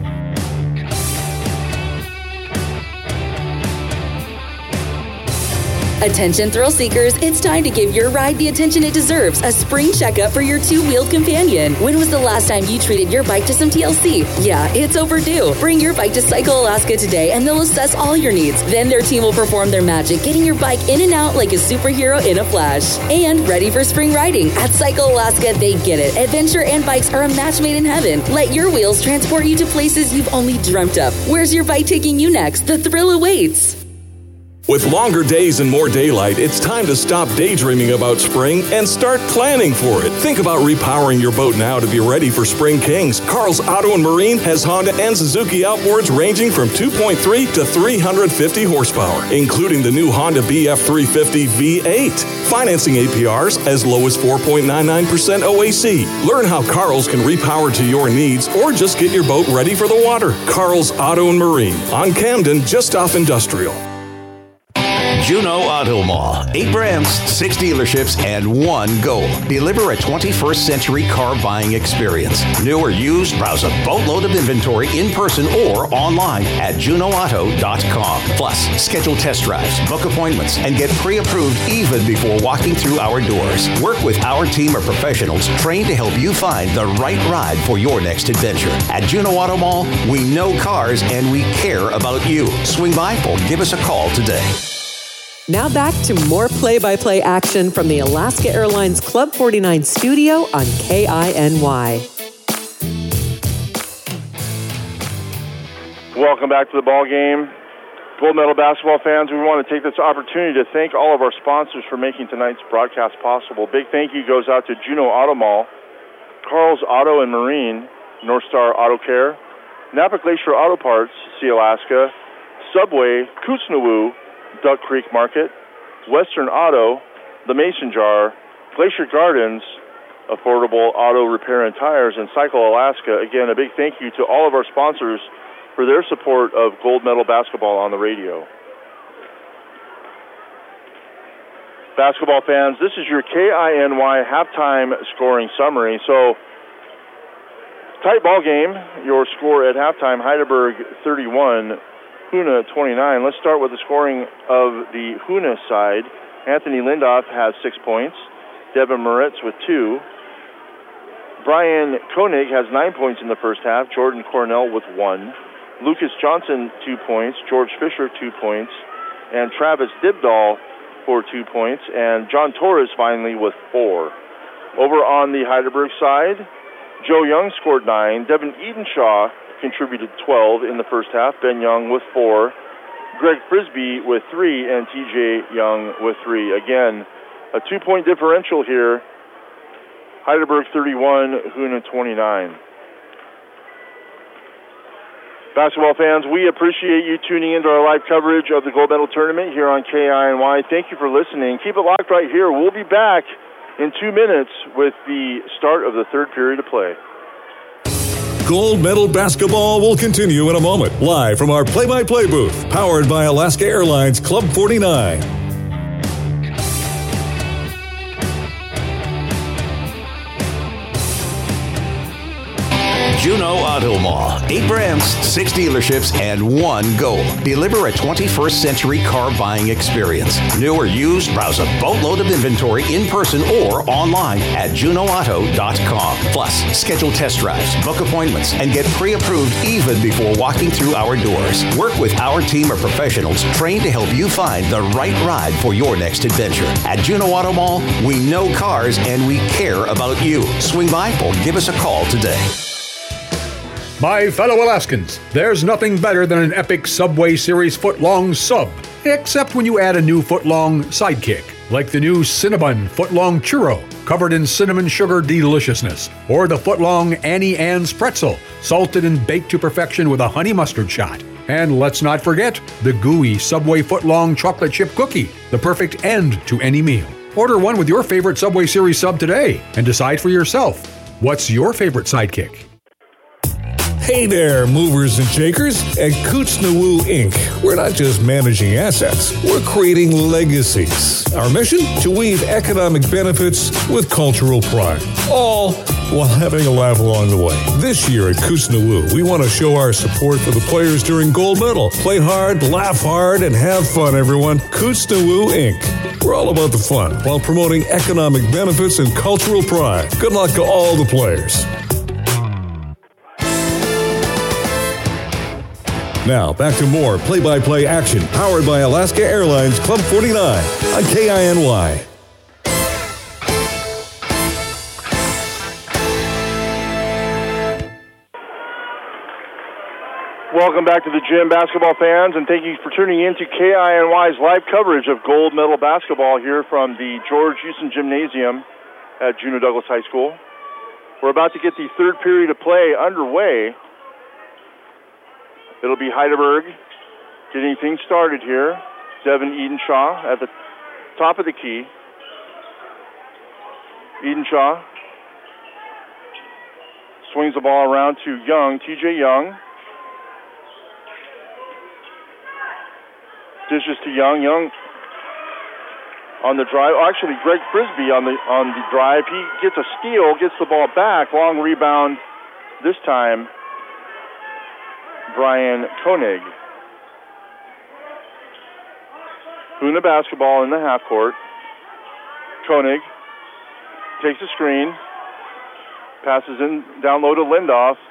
Attention thrill seekers, it's time to give your ride the attention it deserves. A spring checkup for your two-wheeled companion. When was the last time you treated your bike to some T L C? Yeah, it's overdue. Bring your bike to Cycle Alaska today and they'll assess all your needs. Then their team will perform their magic, getting your bike in and out like a superhero in a flash. And ready for spring riding. At Cycle Alaska, they get it. Adventure and bikes are a match made in heaven. Let your wheels transport you to places you've only dreamt of. Where's your bike taking you next? The thrill awaits. With longer days and more daylight, it's time to stop daydreaming about spring and start planning for it. Think about repowering your boat now to be ready for Spring Kings. Carl's Auto and Marine has Honda and Suzuki outboards ranging from two point three to three hundred fifty horsepower, including the new Honda B F three fifty V eight. Financing A P Rs as low as four point nine nine percent O A C. Learn how Carl's can repower to your needs or just get your boat ready for the water. Carl's Auto and Marine on Camden, just off Industrial. Juno Auto Mall. Eight brands, six dealerships, and one goal. Deliver a twenty-first century car buying experience. New or used, browse a boatload of inventory in person or online at juno auto dot com. Plus, schedule test drives, book appointments, and get pre-approved even before walking through our doors. Work with our team of professionals trained to help you find the right ride for your next adventure. At Juno Auto Mall, we know cars and we care about you. Swing by or give us a call today. Now back to more play-by-play action from the Alaska Airlines Club forty-nine studio on K I N Y. Welcome back to the ball game. Gold Medal basketball fans, we want to take this opportunity to thank all of our sponsors for making tonight's broadcast possible. Big thank you goes out to Juno Auto Mall, Carl's Auto and Marine, North Star Auto Care, Napa Glacier Auto Parts, See Alaska, Subway, Kootznoowoo, Duck Creek Market, Western Auto, The Mason Jar, Glacier Gardens, Affordable Auto Repair and Tires, and Cycle Alaska. Again, a big thank you to all of our sponsors for their support of gold medal basketball on the radio. Basketball fans, this is your K I N Y halftime scoring summary. So, tight ball game. Your score at halftime, Heidelberg thirty-one, Hoona twenty-nine. Let's start with the scoring of the Hoona side. Anthony Lindoff has six points. Devin Moritz with two. Brian Koenig has nine points in the first half. Jordan Cornell with one. Lucas Johnson, two points. George Fisher, two points. And Travis Dibdahl for two points. And John Torres finally with four. Over on the Heidelberg side, Joe Young scored nine. Devin Edenshaw contributed twelve in the first half. Ben Young with four. Greg Frisbee with three, and T J Young with three. Again, a two-point differential here. Heidelberg thirty-one, Hoona twenty-nine. Basketball fans, we appreciate you tuning into our live coverage of the gold medal tournament here on K I N Y. Thank you for listening. Keep it locked right here. We'll be back in two minutes with the start of the third period of play. Gold medal basketball will continue in a moment, live from our play-by-play booth, powered by Alaska Airlines Club forty-nine. Juno Auto Mall. Eight brands, six dealerships, and one goal. Deliver a twenty-first century car buying experience. New or used, browse a boatload of inventory in person or online at juno auto dot com. Plus, schedule test drives, book appointments, and get pre-approved even before walking through our doors. Work with our team of professionals trained to help you find the right ride for your next adventure. At Juno Auto Mall, we know cars and we care about you. Swing by or give us a call today. My fellow Alaskans, there's nothing better than an epic Subway Series footlong sub, except when you add a new footlong sidekick, like the new Cinnabon footlong churro, covered in cinnamon sugar deliciousness, or the footlong Annie Ann's pretzel, salted and baked to perfection with a honey mustard shot. And let's not forget the gooey Subway footlong chocolate chip cookie, the perfect end to any meal. Order one with your favorite Subway Series sub today and decide for yourself. What's your favorite sidekick? Hey there, movers and shakers. At Kootznoowoo Incorporated, we're not just managing assets, we're creating legacies. Our mission? To weave economic benefits with cultural pride, all while having a laugh along the way. This year at Kootznoowoo, we want to show our support for the players during gold medal. Play hard, laugh hard, and have fun, everyone. Kootznoowoo Incorporated. We're all about the fun while promoting economic benefits and cultural pride. Good luck to all the players. Now, back to more play-by-play action powered by Alaska Airlines Club forty-nine on K I N Y. Welcome back to the gym, basketball fans, and thank you for tuning in to K I N Y's live coverage of gold medal basketball here from the George Houston Gymnasium at Juneau Douglas High School. We're about to get the third period of play underway. It'll be Heidelberg getting things started here. Devin Edenshaw at the top of the key. Edenshaw swings the ball around to Young, T J Young. Dishes to Young. Young on the drive. Oh, actually, Greg Frisbee on the on the drive. He gets a steal, gets the ball back. Long rebound. This time, Brian Koenig. Hoona basketball in the half court. Koenig takes a screen. Passes in down low to Lindoff.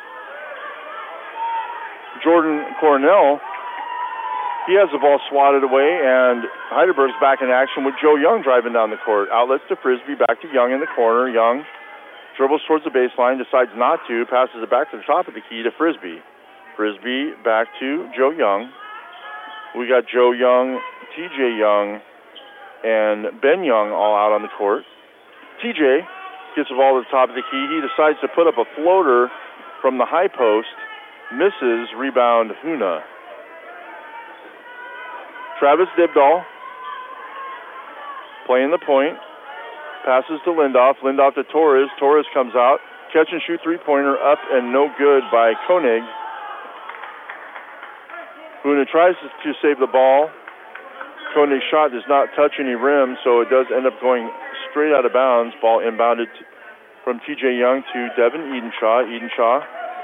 Jordan Cornell. He has the ball swatted away, and Heidelberg's back in action with Joe Young driving down the court. Outlets to Frisbee, back to Young in the corner. Young dribbles towards the baseline, decides not to, passes it back to the top of the key to Frisbee. Frisbee back to Joe Young. We got Joe Young, T J Young, and Ben Young all out on the court. T J gets the ball to the top of the key. He decides to put up a floater from the high post. Misses, rebound Hoona. Travis Dibdahl playing the point. Passes to Lindoff. Lindoff to Torres. Torres comes out. Catch and shoot three-pointer up and no good by Koenig. Hoona tries to save the ball. Koenig's shot does not touch any rim, so it does end up going straight out of bounds. Ball inbounded from T J Young to Devin Edenshaw. Edenshaw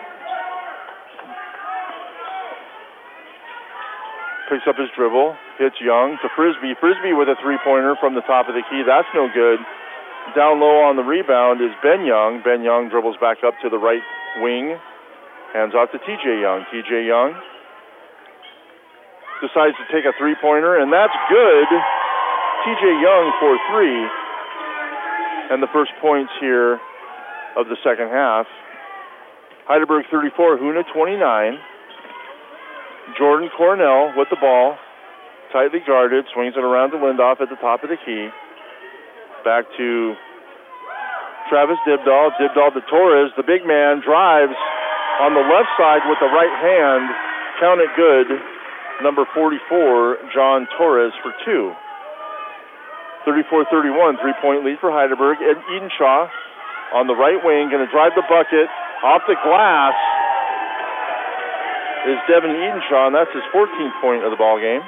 picks up his dribble, hits Young to Frisbee. Frisbee with a three-pointer from the top of the key. That's no good. Down low on the rebound is Ben Young. Ben Young dribbles back up to the right wing. Hands off to T J Young. T J Young decides to take a three-pointer, and that's good. T J Young for three. And the first points here of the second half. Heidelberg thirty-four, Hoona twenty-nine. Jordan Cornell with the ball, tightly guarded, swings it around to Lindoff at the top of the key. Back to Travis Dibdahl. Dibdahl to Torres. The big man drives on the left side with the right hand. Count it good. Number forty-four, John Torres for two. thirty-four thirty-one, three-point lead for Heidelberg. Ed Edenshaw on the right wing, going to drive the bucket off the glass. Is Devin Edenshaw, and that's his fourteenth point of the ball game.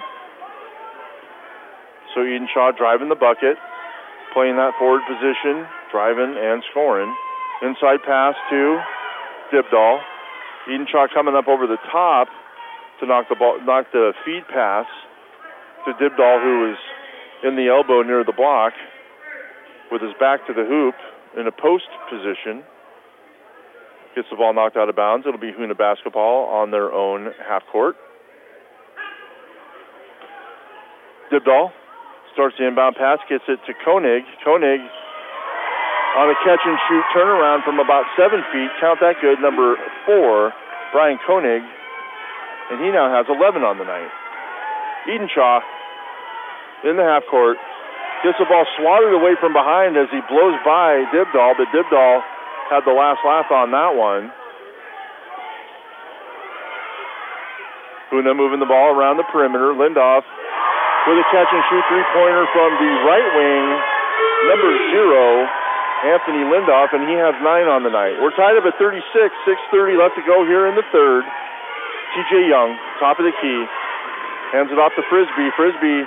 So Edenshaw driving the bucket, playing that forward position, driving and scoring. Inside pass to Dibdahl. Edenshaw coming up over the top to knock the ball, knock the feed pass to Dibdahl, who is in the elbow near the block with his back to the hoop in a post position. Gets the ball knocked out of bounds. It'll be Hoona basketball on their own half court. Dibdahl starts the inbound pass, gets it to Koenig. Koenig on a catch and shoot turnaround from about seven feet. Count that good, number four, Brian Koenig. And he now has eleven on the night. Edenshaw in the half court gets the ball swatted away from behind as he blows by Dibdahl, but Dibdahl had the last laugh on that one. Hoona moving the ball around the perimeter. Lindoff with a catch and shoot three-pointer from the right wing, number zero, Anthony Lindoff, and he has nine on the night. We're tied up at thirty-six, six thirty left to go here in the third. T J Young, top of the key, hands it off to Frisbee. Frisbee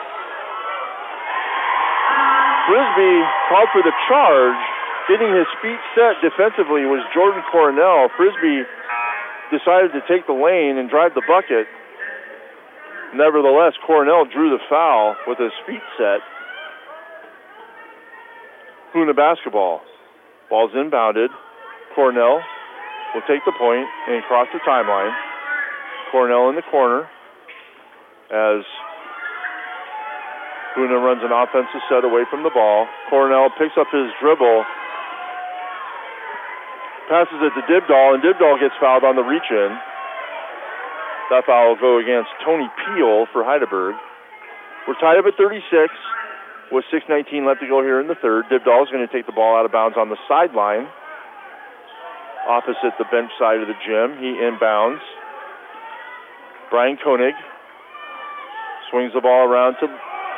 Frisbee called for the charge. Getting his feet set defensively was Jordan Cornell. Frisbee decided to take the lane and drive the bucket. Nevertheless, Cornell drew the foul with his feet set. Hoona basketball. Ball's inbounded. Cornell will take the point and cross the timeline. Cornell in the corner as Hoona runs an offensive set away from the ball. Cornell picks up his dribble, passes it to Dibdahl, and Dibdahl gets fouled on the reach-in. That foul will go against Tony Peel for Heidelberg. We're tied up at thirty-six with six nineteen left to go here in the third. Dibdahl is going to take the ball out of bounds on the sideline, opposite the bench side of the gym. He inbounds. Brian Koenig swings the ball around to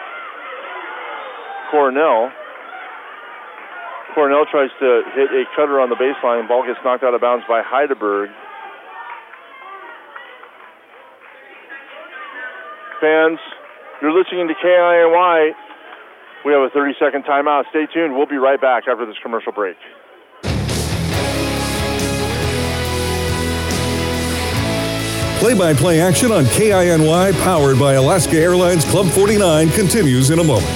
Cornell. Cornell tries to hit a cutter on the baseline. Ball gets knocked out of bounds by Heidelberg. Fans, you're listening to K I N Y. We have a thirty-second timeout. Stay tuned. We'll be right back after this commercial break. Play-by-play action on K I N Y, powered by Alaska Airlines Club forty-nine, continues in a moment.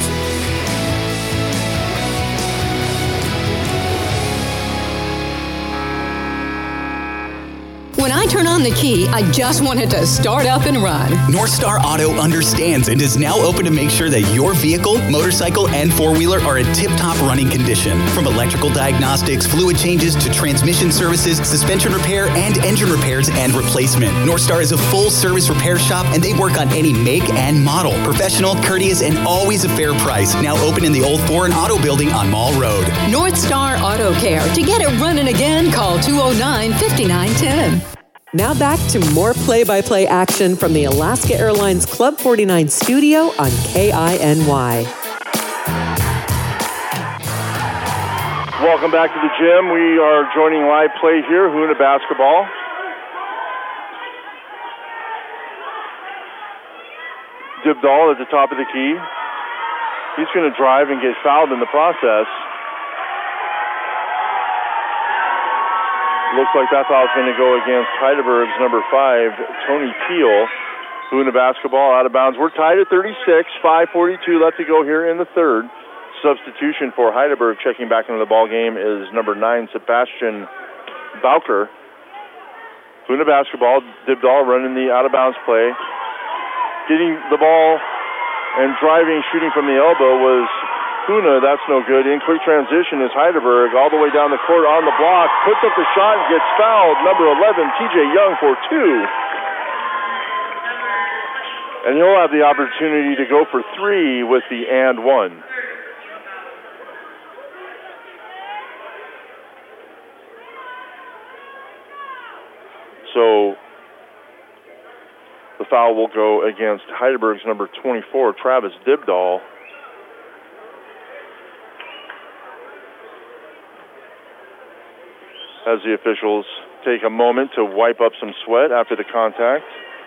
When I turn on the key, I just want it to start up and run. North Star Auto understands and is now open to make sure that your vehicle, motorcycle, and four-wheeler are in tip-top running condition. From electrical diagnostics, fluid changes, to transmission services, suspension repair, and engine repairs and replacement. North Star is a full-service repair shop, and they work on any make and model. Professional, courteous, and always a fair price. Now open in the old Foreign Auto Building on Mall Road. North Star Auto Care. To get it running again, call two oh nine, five nine one oh. Now back to more play-by-play action from the Alaska Airlines Club forty-nine studio on K I N Y. Welcome back to the gym. We are joining live play here, Hoona basketball. Dibdahl at the top of the key. He's going to drive and get fouled in the process. Looks like that foul is going to go against Heidelberg's number five, Tony Peel. Hoona basketball out of bounds. We're tied at thirty-six, five forty-two left to go here in the third. Substitution for Heidelberg checking back into the ball game is number nine, Sebastian Bowker. Hoona basketball, Dibdahl running the out of bounds play. Getting the ball and driving, shooting from the elbow was Hoona. That's no good. In quick transition is Heidelberg all the way down the court on the block. Puts up the shot and gets fouled. Number eleven, T J Young for two. And he'll have the opportunity to go for three with the and one. So the foul will go against Heidelberg's number twenty-four, Travis Dibdahl. As the officials take a moment to wipe up some sweat after the contact.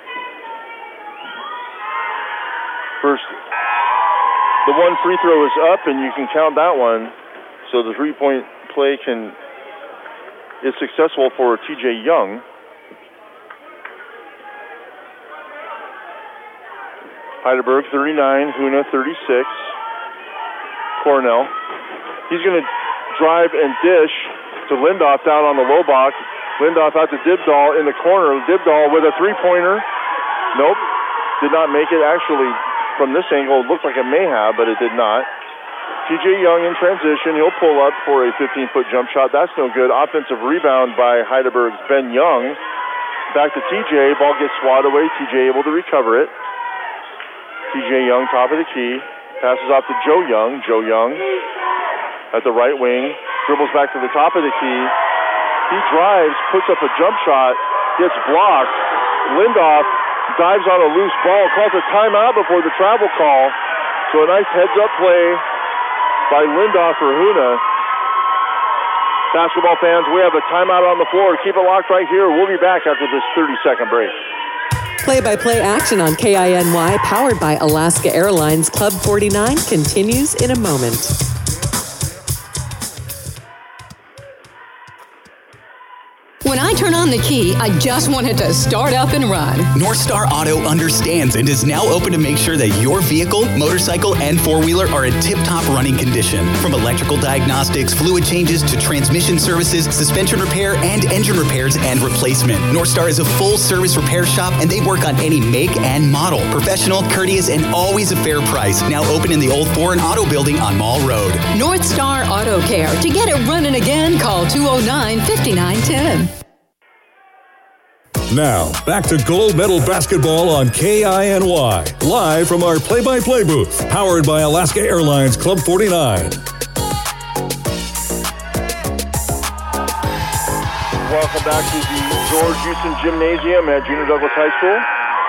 First, the one free throw is up, and you can count that one. So the three-point play can is successful for T J Young. Heidelberg thirty-nine, Hoona thirty-six. Cornell. He's going to drive and dish to Lindoff down on the low block. Lindoff out to Dibdahl in the corner. Dibdahl with a three-pointer. Nope, did not make it. Actually, from this angle, it looked like it may have, but it did not. T J Young in transition. He'll pull up for a fifteen-foot jump shot. That's no good. Offensive rebound by Heidelberg's Ben Young. Back to T J. Ball gets swatted away. T J able to recover it. T J Young, top of the key. Passes off to Joe Young. Joe Young at the right wing. Dribbles back to the top of the key. He drives, puts up a jump shot, gets blocked. Lindoff dives on a loose ball, calls a timeout before the travel call. So a nice heads-up play by Lindoff for Hoona. Basketball fans, we have a timeout on the floor. Keep it locked right here. We'll be back after this thirty-second break. Play-by-play action on K I N Y, powered by Alaska Airlines Club forty-nine, continues in a moment. When I turn on the key, I just want it to start up and run. North Star Auto understands and is now open to make sure that your vehicle, motorcycle, and four-wheeler are in tip-top running condition. From electrical diagnostics, fluid changes, to transmission services, suspension repair, and engine repairs and replacement. North Star is a full-service repair shop, and they work on any make and model. Professional, courteous, and always a fair price. Now open in the old Foreign Auto Building on Mall Road. North Star Auto Care. To get it running again, call two oh nine, five nine one oh. Now, back to gold medal basketball on K I N Y, live from our play-by-play booth, powered by Alaska Airlines Club forty-nine. Welcome back to the George Houston Gymnasium at Junior Douglas High School.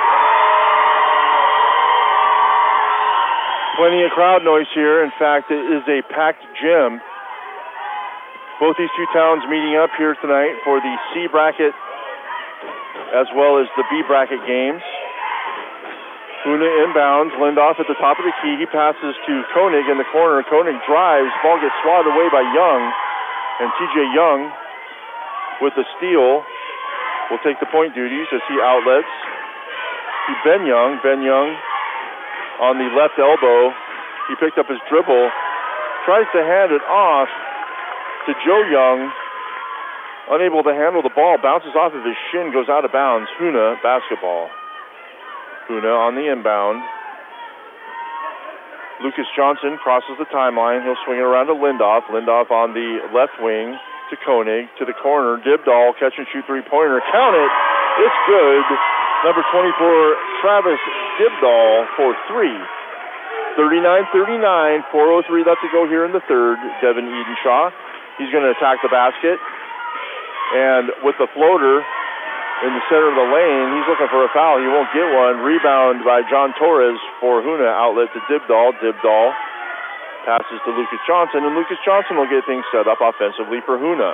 Plenty of crowd noise here. In fact, it is a packed gym. Both these two towns meeting up here tonight for the C bracket as well as the B bracket games. Hoona inbounds. Lindoff at the top of the key. He passes to Koenig in the corner. Koenig drives. Ball gets swatted away by Young. And T J Young with the steal will take the point duties as he outlets to Ben Young. Ben Young on the left elbow. He picked up his dribble. Tries to hand it off to Joe Young. Unable to handle the ball, bounces off of his shin, goes out of bounds. Hoona basketball. Hoona on the inbound. Lucas Johnson crosses the timeline. He'll swing it around to Lindoff. Lindoff on the left wing to Koenig, to the corner. Dibdahl, catch and shoot three-pointer. Count it. It's good. Number twenty-four, Travis Dibdahl for three. thirty-nine thirty-nine, four oh three left to go here in the third. Devin Edenshaw. He's going to attack the basket. And with the floater in the center of the lane, he's looking for a foul. He won't get one. Rebound by John Torres for Hoona. Outlet to Dibdahl. Dibdahl passes to Lucas Johnson, and Lucas Johnson will get things set up offensively for Hoona.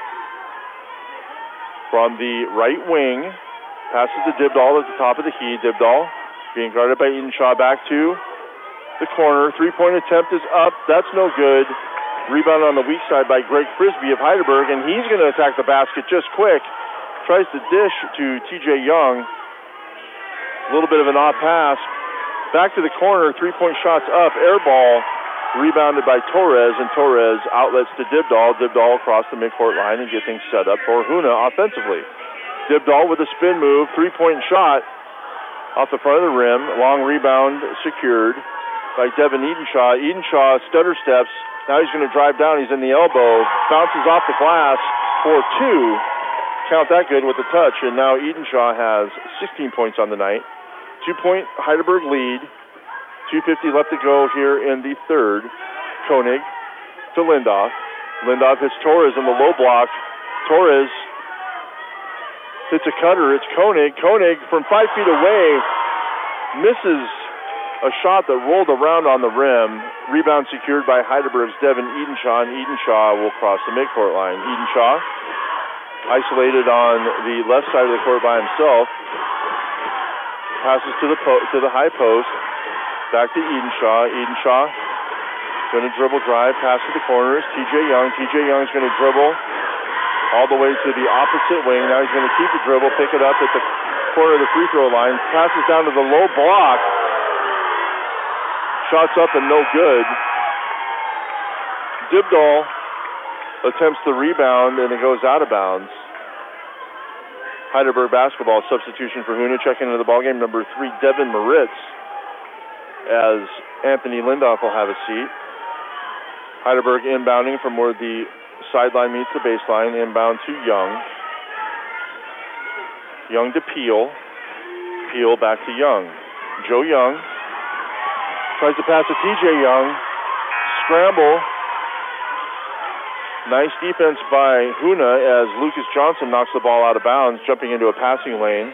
From the right wing, passes to Dibdahl at the top of the key. Dibdahl being guarded by Edenshaw. Back to the corner. Three-point attempt is up. That's no good. Rebound on the weak side by Greg Frisbee of Heidelberg, and he's going to attack the basket just quick. Tries to dish to T J Young. A little bit of an off pass. Back to the corner. Three-point shots up. Air ball. Rebounded by Torres, and Torres outlets to Dibdahl. Dibdahl across the midcourt line and get things set up for Hoona offensively. Dibdahl with a spin move. Three-point shot off the front of the rim. Long rebound secured by Devin Edenshaw. Edenshaw stutter steps. Now he's going to drive down. He's in the elbow. Bounces off the glass for two. Count that good with the touch. And now Edenshaw has sixteen points on the night. Two-point Heidelberg lead. two fifty left to go here in the third. Koenig to Lindoff. Lindoff hits Torres in the low block. Torres hits a cutter. It's Koenig. Koenig from five feet away misses a shot that rolled around on the rim. Rebound secured by Heidelberg's Devin Edenshaw, and Edenshaw will cross the midcourt line. Edenshaw isolated on the left side of the court by himself. Passes to the po- to the high post. Back to Edenshaw. Edenshaw going to dribble drive. Pass to the corners. T J Young. T J Young's going to dribble all the way to the opposite wing. Now he's going to keep the dribble, pick it up at the corner of the free throw line. Passes down to the low block. Shots up and no good. Dibdahl attempts the rebound and it goes out of bounds. Heidelberg basketball substitution for Hoona. Checking into the ballgame, number three, Devin Moritz, as Anthony Lindoff will have a seat. Heidelberg inbounding from where the sideline meets the baseline. Inbound to Young. Young to Peel. Peel back to Young. Joe Young tries to pass to T J Young. Scramble. Nice defense by Hoona as Lucas Johnson knocks the ball out of bounds, jumping into a passing lane.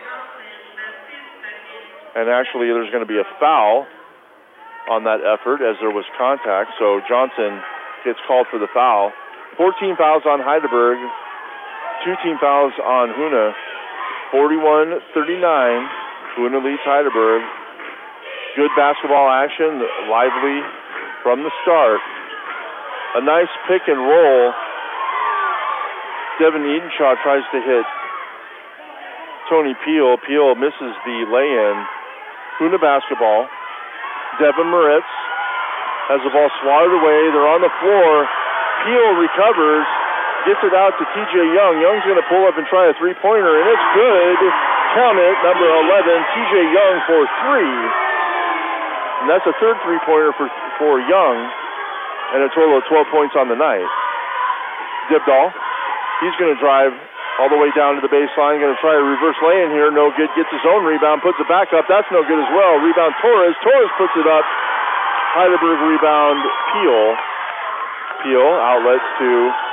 And actually, there's going to be a foul on that effort as there was contact. So Johnson gets called for the foul. fourteen fouls on Heidelberg. Two team fouls on Hoona. forty-one thirty-nine. Hoona leads Heidelberg. Good basketball action, lively from the start. A nice pick and roll. Devin Edenshaw tries to hit Tony Peel. Peel misses the lay-in. Hoona basketball. Devin Moritz has the ball swatted away. They're on the floor. Peel recovers, gets it out to T J Young. Young's going to pull up and try a three-pointer, and it's good. Count it, number eleven, T J Young for three. And that's a third three-pointer for, for Young, and a total of twelve points on the night. Dibdahl, he's going to drive all the way down to the baseline. Going to try a reverse lay-in here. No good. Gets his own rebound. Puts it back up. That's no good as well. Rebound Torres. Torres puts it up. Heidelberg rebound Peel. Peel outlets to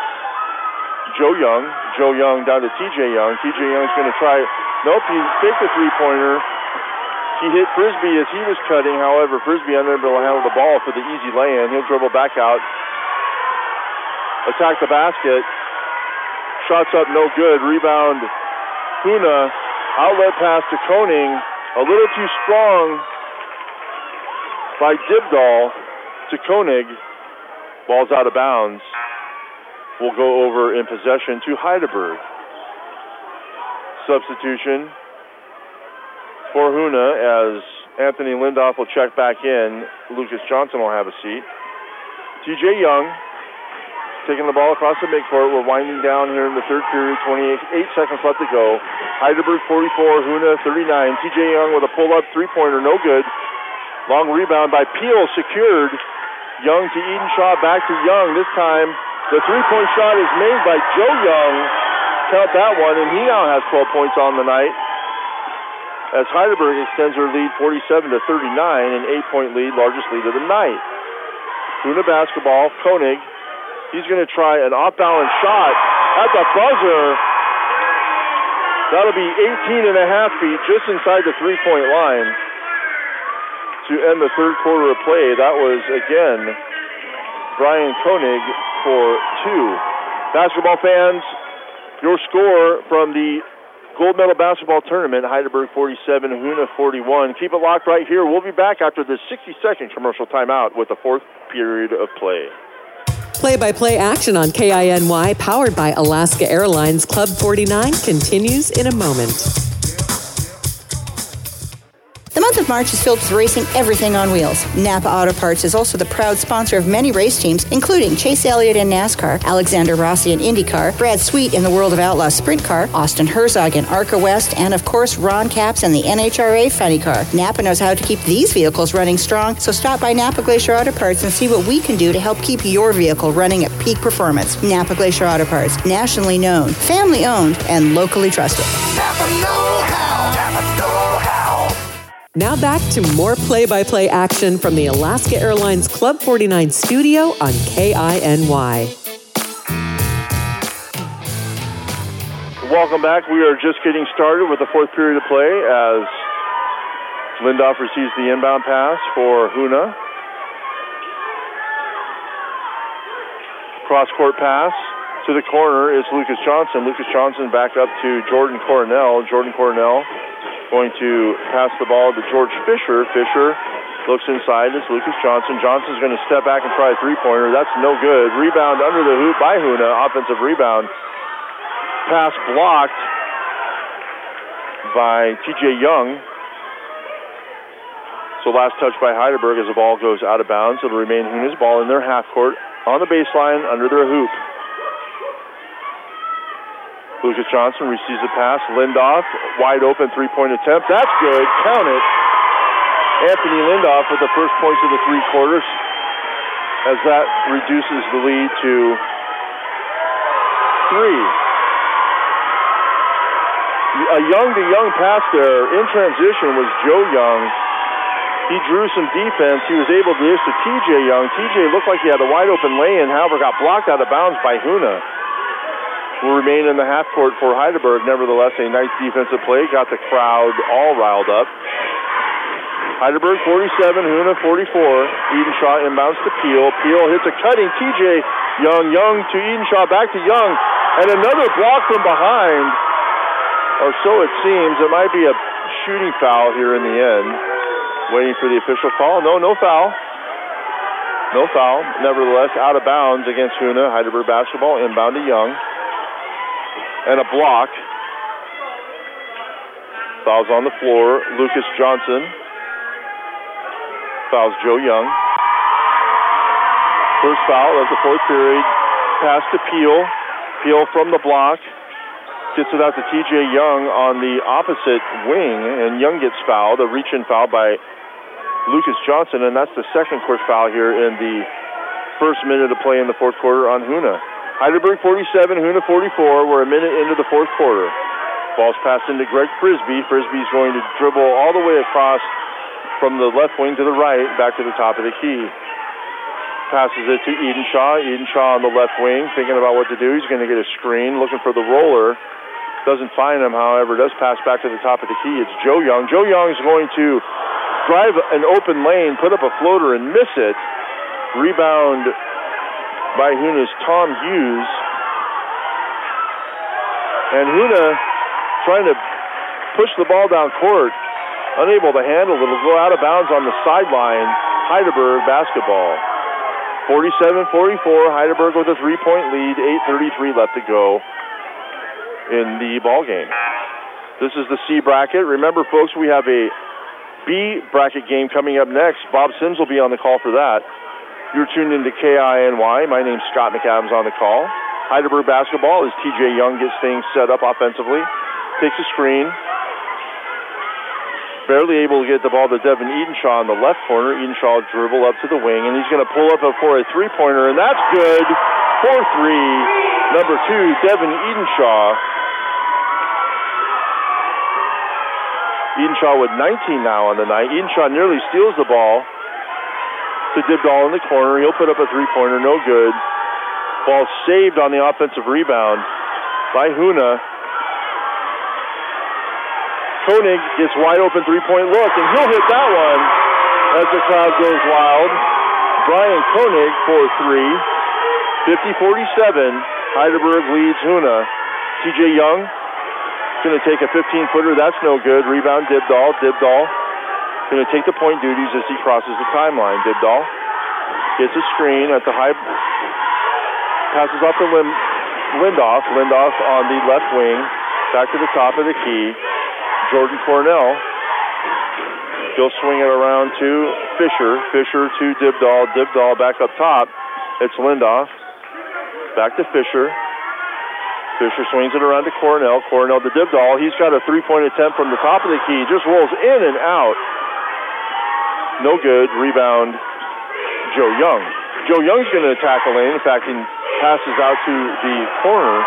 Joe Young. Joe Young down to T J Young. T J Young's going to try. Nope, he faked the three-pointer. He hit Frisbee as he was cutting. However, Frisbee unable to handle the ball for the easy lay-in. He'll dribble back out. Attack the basket. Shots up, no good. Rebound, Huna. Outlet pass to Koning. A little too strong by Dibdahl to Koenig. Ball's out of bounds. Will go over in possession to Heidelberg. Substitution for Huna as Anthony Lindoff will check back in. Lucas Johnson will have a seat. T J Young taking the ball across the midcourt. We're winding down here in the third period. twenty-eight seconds left to go. Heidelberg forty-four, Huna thirty-nine. T J Young with a pull-up three-pointer, no good. Long rebound by Peel, secured. Young to Edenshaw, back to Young. This time, the three-point shot is made by Joe Young. Count that one, and he now has twelve points on the night. As Heidelberg extends her lead forty-seven to thirty-nine, an eight-point lead, largest lead of the night. Huna basketball, Koenig. He's going to try an off-balance shot at the buzzer. That'll be eighteen and a half feet just inside the three-point line to end the third quarter of play. That was, again, Brian Koenig for two. Basketball fans, your score from the Gold Medal Basketball Tournament, Heidelberg forty-seven, Huna forty-one. Keep it locked right here. We'll be back after this sixty-second commercial timeout with the fourth period of play. Play-by-play action on K I N Y, powered by Alaska Airlines Club forty-nine, continues in a moment. The month of March is filled with racing everything on wheels. Napa Auto Parts is also the proud sponsor of many race teams, including Chase Elliott in NASCAR, Alexander Rossi in IndyCar, Brad Sweet in the World of Outlaws Sprint Car, Austin Herzog in ARCA West, and of course Ron Capps in the N H R A Funny Car. Napa knows how to keep these vehicles running strong, so stop by Napa Glacier Auto Parts and see what we can do to help keep your vehicle running at peak performance. Napa Glacier Auto Parts, nationally known, family owned, and locally trusted. Napa know-how. Napa know-how. Now back to more play-by-play action from the Alaska Airlines Club forty-nine studio on K I N Y. Welcome back. We are just getting started with the fourth period of play as Lindoff receives the inbound pass for Huna. Cross-court pass to the corner is Lucas Johnson. Lucas Johnson back up to Jordan Cornell. Jordan Cornell going to pass the ball to George Fisher. Fisher looks inside. It's Lucas Johnson. Johnson's going to step back and try a three-pointer. That's no good. Rebound under the hoop by Huna. Offensive rebound. Pass blocked by T J Young. So last touch by Heidelberg as the ball goes out of bounds. It'll remain Huna's ball in their half court on the baseline under their hoop. Lucas Johnson receives a pass. Lindoff, wide open three-point attempt. That's good. Count it. Anthony Lindoff with the first points of the three quarters as that reduces the lead to three. A young-to-young pass there in transition was Joe Young. He drew some defense. He was able to dish to T J Young. T J looked like he had a wide-open lay-in, however, got blocked out of bounds by Huna. Will remain in the half court for Heidelberg. Nevertheless, a nice defensive play. Got the crowd all riled up. Heidelberg forty-seven, Huna forty-four. Edenshaw inbounds to Peel. Peel hits a cutting T J Young. Young to Edenshaw, back to Young. And another block from behind. Or so it seems. It might be a shooting foul here in the end. Waiting for the official call. No, no foul. No foul. Nevertheless, out of bounds against Huna. Heidelberg basketball inbound to Young. And a block. Fouls on the floor. Lucas Johnson fouls Joe Young. First foul of the fourth period. Pass to Peel. Peel from the block. Gets it out to T J Young on the opposite wing. And Young gets fouled. A reach-in foul by Lucas Johnson. And that's the second quick foul here in the first minute of play in the fourth quarter on Huna. Heidelberg forty-seven, Hoona forty-four. We're a minute into the fourth quarter. Ball's passed into Greg Frisbee. Frisbee's going to dribble all the way across from the left wing to the right, back to the top of the key. Passes it to Edenshaw. Edenshaw on the left wing, thinking about what to do. He's going to get a screen, looking for the roller. Doesn't find him, however, does pass back to the top of the key. It's Joe Young. Joe Young is going to drive an open lane, put up a floater, and miss it. Rebound by Hoona's Tom Hughes. And Hoona trying to push the ball down court, unable to handle it. It'll go out of bounds on the sideline. Heidelberg basketball. forty-seven forty-four, Heidelberg with a three-point lead, eight thirty-three left to go in the ball game. This is the C bracket. Remember, folks, we have a B bracket game coming up next. Bob Sims will be on the call for that. You're tuned into K I N Y. My name's Scott McAdams on the call. Heidelberg basketball as T J Young gets things set up offensively. Takes a screen. Barely able to get the ball to Devin Edenshaw in the left corner. Edenshaw dribble up to the wing, and he's going to pull up for a three-pointer, and that's good. four three, number two, Devin Edenshaw. Edenshaw with nineteen now on the night. Edenshaw nearly steals the ball to Dibdahl in the corner. He'll put up a three-pointer, no good. Ball saved on the offensive rebound by Hoona. Koenig gets wide open three-point look, and he'll hit that one as the crowd goes wild. Brian Koenig for three. fifty forty-seven. Heidelberg leads Hoona. T J Young going to take a fifteen-footer. That's no good. Rebound Dibdahl. Dibdahl going to take the point duties as he crosses the timeline. Dibdahl gets a screen at the high. Passes off to Lim, Lindoff. Lindoff on the left wing. Back to the top of the key. Jordan Cornell. He'll swing it around to Fisher. Fisher to Dibdahl. Dibdahl back up top. It's Lindoff. Back to Fisher. Fisher swings it around to Cornell. Cornell to Dibdahl. He's got a three-point attempt from the top of the key. Just rolls in and out. No good. Rebound, Joe Young. Joe Young's going to attack the lane. In fact, he passes out to the corner.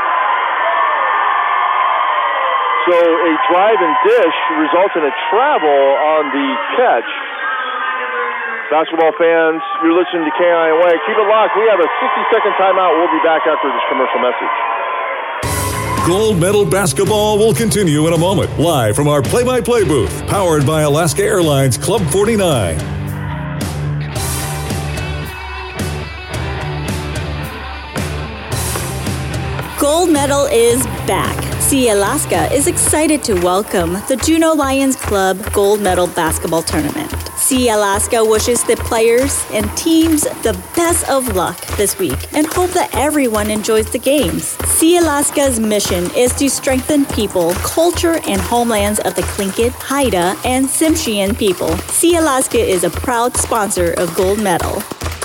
So a drive and dish results in a travel on the catch. Basketball fans, you're listening to K I N Y. Keep it locked. We have a sixty-second timeout. We'll be back after this commercial message. Gold Medal Basketball will continue in a moment. Live from our play-by-play booth, powered by Alaska Airlines Club forty-nine. Gold Medal is back. Sea Alaska is excited to welcome the Juneau Lions Club Gold Medal Basketball Tournament. Sea Alaska wishes the players and teams the best of luck this week and hope that everyone enjoys the games. Sea Alaska's mission is to strengthen people, culture, and homelands of the Tlingit, Haida, and Tsimshian people. Sea Alaska is a proud sponsor of Gold Medal.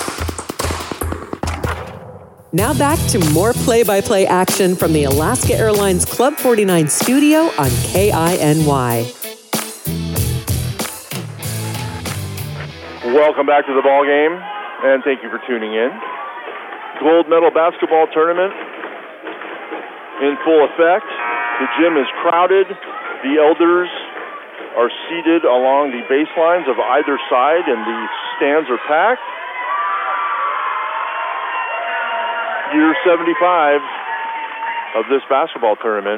Now back to more play-by-play action from the Alaska Airlines Club forty-nine studio on K I N Y. Welcome back to the ball game, and thank you for tuning in. Gold Medal Basketball Tournament in full effect. The gym is crowded. The elders are seated along the baselines of either side, and the stands are packed. Year seventy-five of this basketball tournament.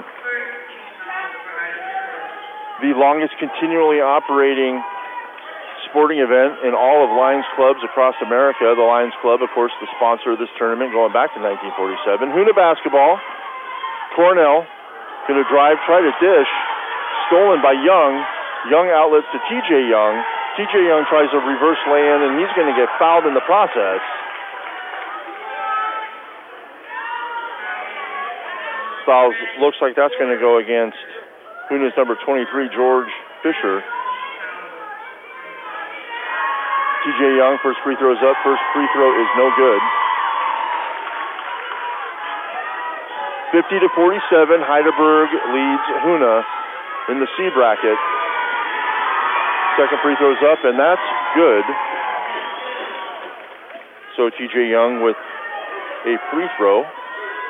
The longest continually operating sporting event in all of Lions clubs across America. The Lions Club, of course, the sponsor of this tournament going back to nineteen forty-seven. Hoona basketball. Cornell going to drive, try to dish. Stolen by Young. Young outlets to T J Young. T J Young tries a reverse lay-in, and he's going to get fouled in the process. Fouls, looks like that's going to go against Hoona's number twenty-three, George Fisher. T J Young, first free throw's up. First free throw is no good. fifty to forty-seven, Heidelberg leads Hoona in the C bracket. Second free throw's up, and that's good. So T J Young with a free throw.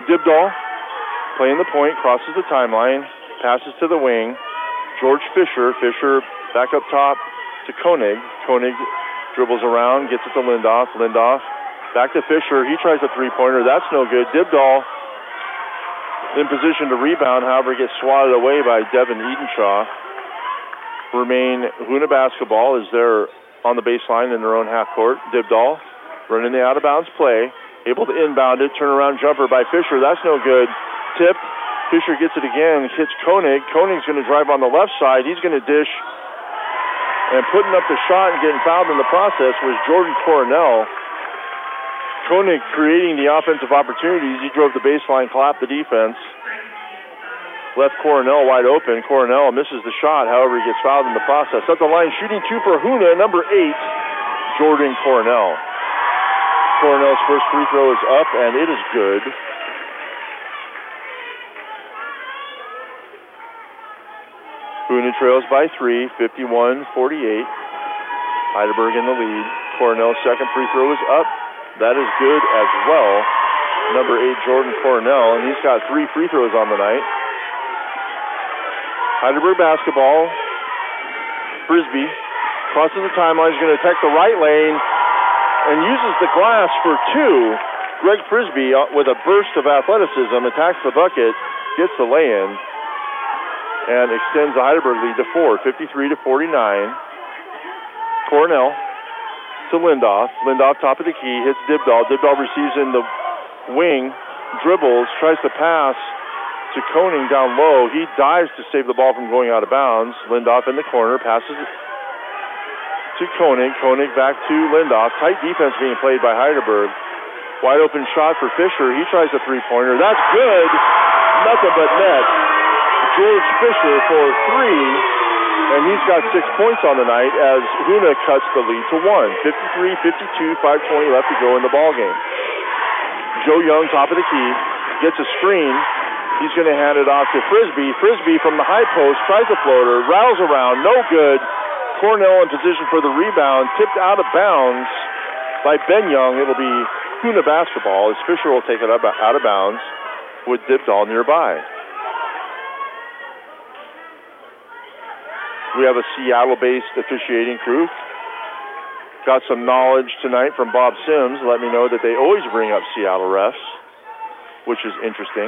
Dibdahl playing the point, crosses the timeline, passes to the wing. George Fisher. Fisher back up top to Koenig. Koenig dribbles around, gets it to Lindoff. Lindoff back to Fisher. He tries a three-pointer. That's no good. Dibdahl in position to rebound, however, gets swatted away by Devin Edenshaw. Remain Hoona basketball as they're on the baseline in their own half court. Dibdahl running the out-of-bounds play. Able to inbound it. Turnaround jumper by Fisher. That's no good. Tip. Fisher gets it again. Hits Koenig. Koenig's going to drive on the left side. He's going to dish. And putting up the shot and getting fouled in the process was Jordan Coronel. Koenig creating the offensive opportunities. He drove the baseline, clapped the defense. Left Coronel wide open. Coronel misses the shot. However, he gets fouled in the process. At the line, shooting two for Hoona, number eight, Jordan Coronel. Coronel's first free throw is up, and it is good. Hoona trails by three, fifty-one forty-eight. Heidelberg in the lead. Coronel's second free throw is up. That is good as well. Number eight, Jordan Coronel, and he's got three free throws on the night. Heidelberg basketball. Frisbee crosses the timeline. He's going to attack the right lane and uses the glass for two. Greg Frisbee, with a burst of athleticism, attacks the bucket, gets the lay-in, and extends the Heidelberg lead to four, fifty-three to forty-nine. Coronel to Lindoff. Lindoff, top of the key, hits Dibdahl. Dibdahl receives in the wing, dribbles, tries to pass to Koenig down low. He dives to save the ball from going out of bounds. Lindoff in the corner, passes it to Koenig. Koenig back to Lindoff. Tight defense being played by Heidelberg. Wide open shot for Fisher. He tries a three-pointer. That's good. Nothing but net. George Fisher for three. And he's got six points on the night as Hoona cuts the lead to one. fifty-three fifty-two, five twenty left to go in the ballgame. Joe Young, top of the key, gets a screen. He's going to hand it off to Frisbee. Frisbee from the high post, tries a floater, rattles around, no good. Cornell in position for the rebound, tipped out of bounds by Ben Young. It'll be Hoona basketball as Fisher will take it up out of bounds with Dibdahl nearby. We have a Seattle-based officiating crew. Got some knowledge tonight from Bob Sims. Let me know that they always bring up Seattle refs, which is interesting.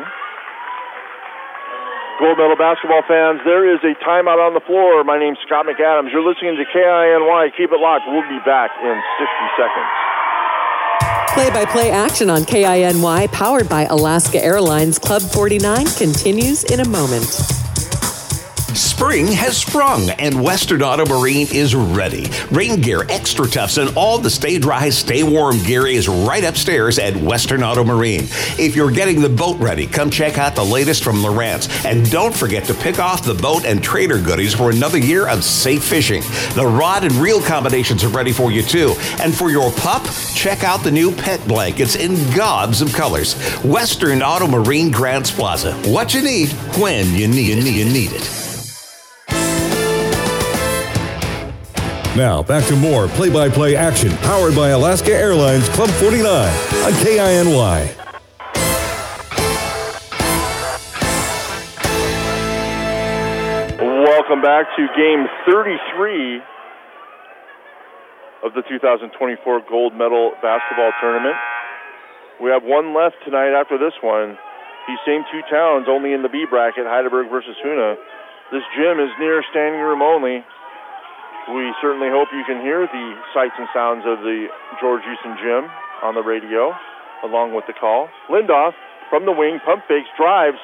Gold medal basketball fans, there is a timeout on the floor. My name's Scott McAdams. You're listening to K I N Y. Keep it locked. We'll be back in sixty seconds. Play-by-play action on K I N Y, powered by Alaska Airlines Club forty-nine, continues in a moment. Spring has sprung and Western Auto Marine is ready. Rain gear, extra toughs, and all the stay dry, stay warm gear is right upstairs at Western Auto Marine. If you're getting the boat ready, come check out the latest from Lowrance. And don't forget to pick off the boat and trailer goodies for another year of safe fishing. The rod and reel combinations are ready for you too. And for your pup, check out the new pet blankets in gobs of colors. Western Auto Marine Grants Plaza. What you need, when you need it. You need it. Now, back to more play-by-play action powered by Alaska Airlines Club forty-nine on K I N Y. Welcome back to Game thirty-three of the two thousand twenty-four Gold Medal Basketball Tournament. We have one left tonight after this one. These same two towns only in the B bracket, Heidelberg versus Hoona. This gym is near standing room only. We certainly hope you can hear the sights and sounds of the George Houston Gym on the radio, along with the call. Lindoff from the wing, pump fakes, drives,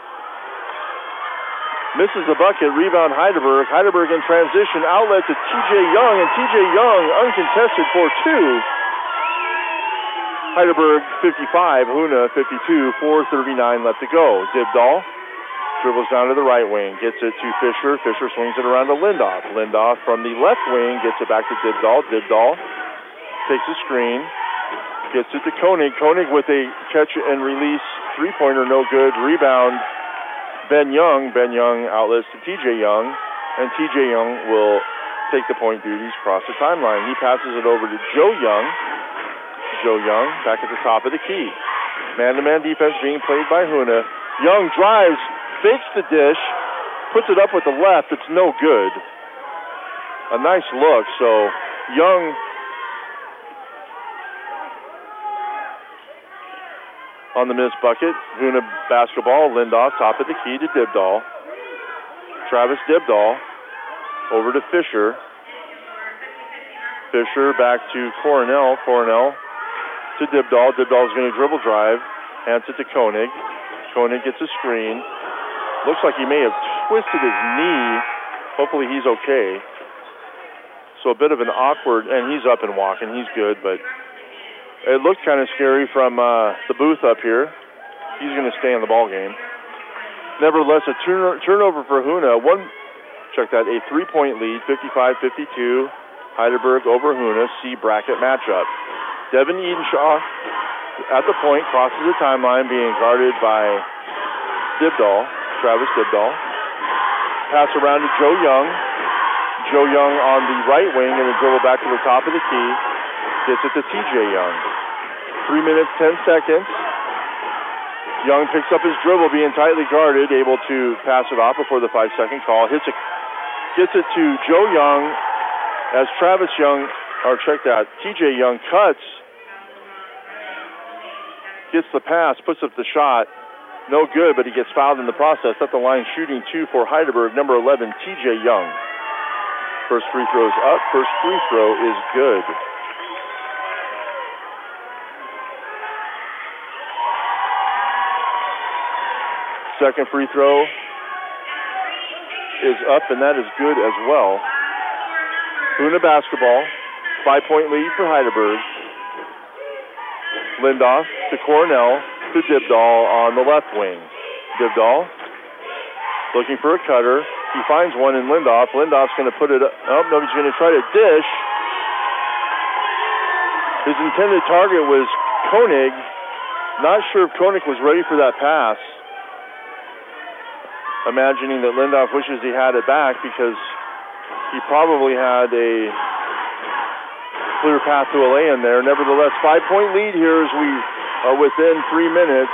misses the bucket, rebound Heidelberg. Heidelberg in transition, outlet to T J Young, and T J Young uncontested for two. Heidelberg fifty-five, Hoona fifty-two, four thirty-nine left to go. Dibdahl dribbles down to the right wing, gets it to Fisher. Fisher swings it around to Lindoff. Lindoff from the left wing gets it back to Dibdahl. Dibdahl takes a screen, gets it to Koenig. Koenig with a catch and release three-pointer, no good. Rebound, Ben Young. Ben Young outlets to T J Young, and T J Young will take the point duties across the timeline. He passes it over to Joe Young. Joe Young back at the top of the key. Man-to-man defense being played by Huna. Young drives, fakes the dish, puts it up with the left. It's no good. A nice look. So Young on the missed bucket. Huna basketball. Lindoff top of the key to Dibdahl. Travis Dibdahl over to Fisher. Fisher back to Coronel. Coronel to Dibdahl. Dibdahl's going to dribble drive. Hands it to Koenig. Koenig gets a screen. Looks like he may have twisted his knee. Hopefully he's okay. So a bit of an awkward, and he's up and walking. He's good, but it looked kind of scary from uh, the booth up here. He's going to stay in the ball game. Nevertheless, a turn- turnover for Huna. One, check that, a three-point lead, fifty-five fifty-two. Heidelberg over Huna, C bracket matchup. Devin Edenshaw at the point, crosses the timeline, being guarded by Dibdahl, Travis Dibdahl. Pass around to Joe Young. Joe Young on the right wing and a dribble back to the top of the key. Gets it to T J Young. Three minutes, ten seconds. Young picks up his dribble, being tightly guarded, able to pass it off before the five-second call. Hits it, gets it to Joe Young as Travis Young, or check that, T J Young cuts, gets the pass, puts up the shot. No good, but he gets fouled in the process. At the line, shooting two for Heidelberg, number eleven, T J Young. First free throw is up. First free throw is good. Second free throw is up, and that is good as well. Huna basketball. Five-point lead for Heidelberg. Lindoff to Cornell to Dibdahl on the left wing. Dibdahl looking for a cutter. He finds one in Lindoff. Lindoff's going to put it up. Oh, no, he's going to try to dish. His intended target was Koenig. Not sure if Koenig was ready for that pass. Imagining that Lindoff wishes he had it back because he probably had a clear path to a lay-in there. Nevertheless, five-point lead here as we are within three minutes.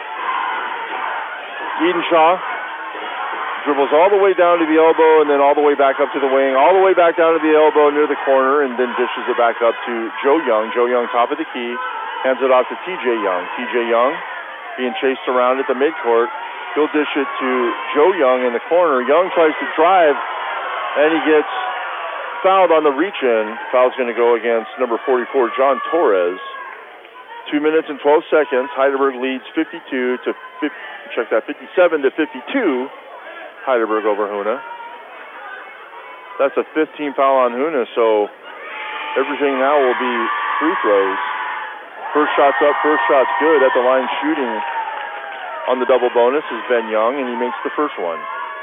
Edenshaw dribbles all the way down to the elbow and then all the way back up to the wing, all the way back down to the elbow near the corner, and then dishes it back up to Joe Young. Joe Young, top of the key, hands it off to T J Young. T J Young being chased around at the midcourt. He'll dish it to Joe Young in the corner. Young tries to drive, and he gets fouled on the reach-in. Foul's going to go against number forty-four, John Torres. Two minutes and twelve seconds. Heidelberg leads fifty-two to fifty, check that, fifty-seven to fifty-two. Heidelberg over Huna. That's a fifteen foul on Huna, so everything now will be free throws. First shot's up, first shot's good. At the line shooting on the double bonus is Ben Young, and he makes the first one.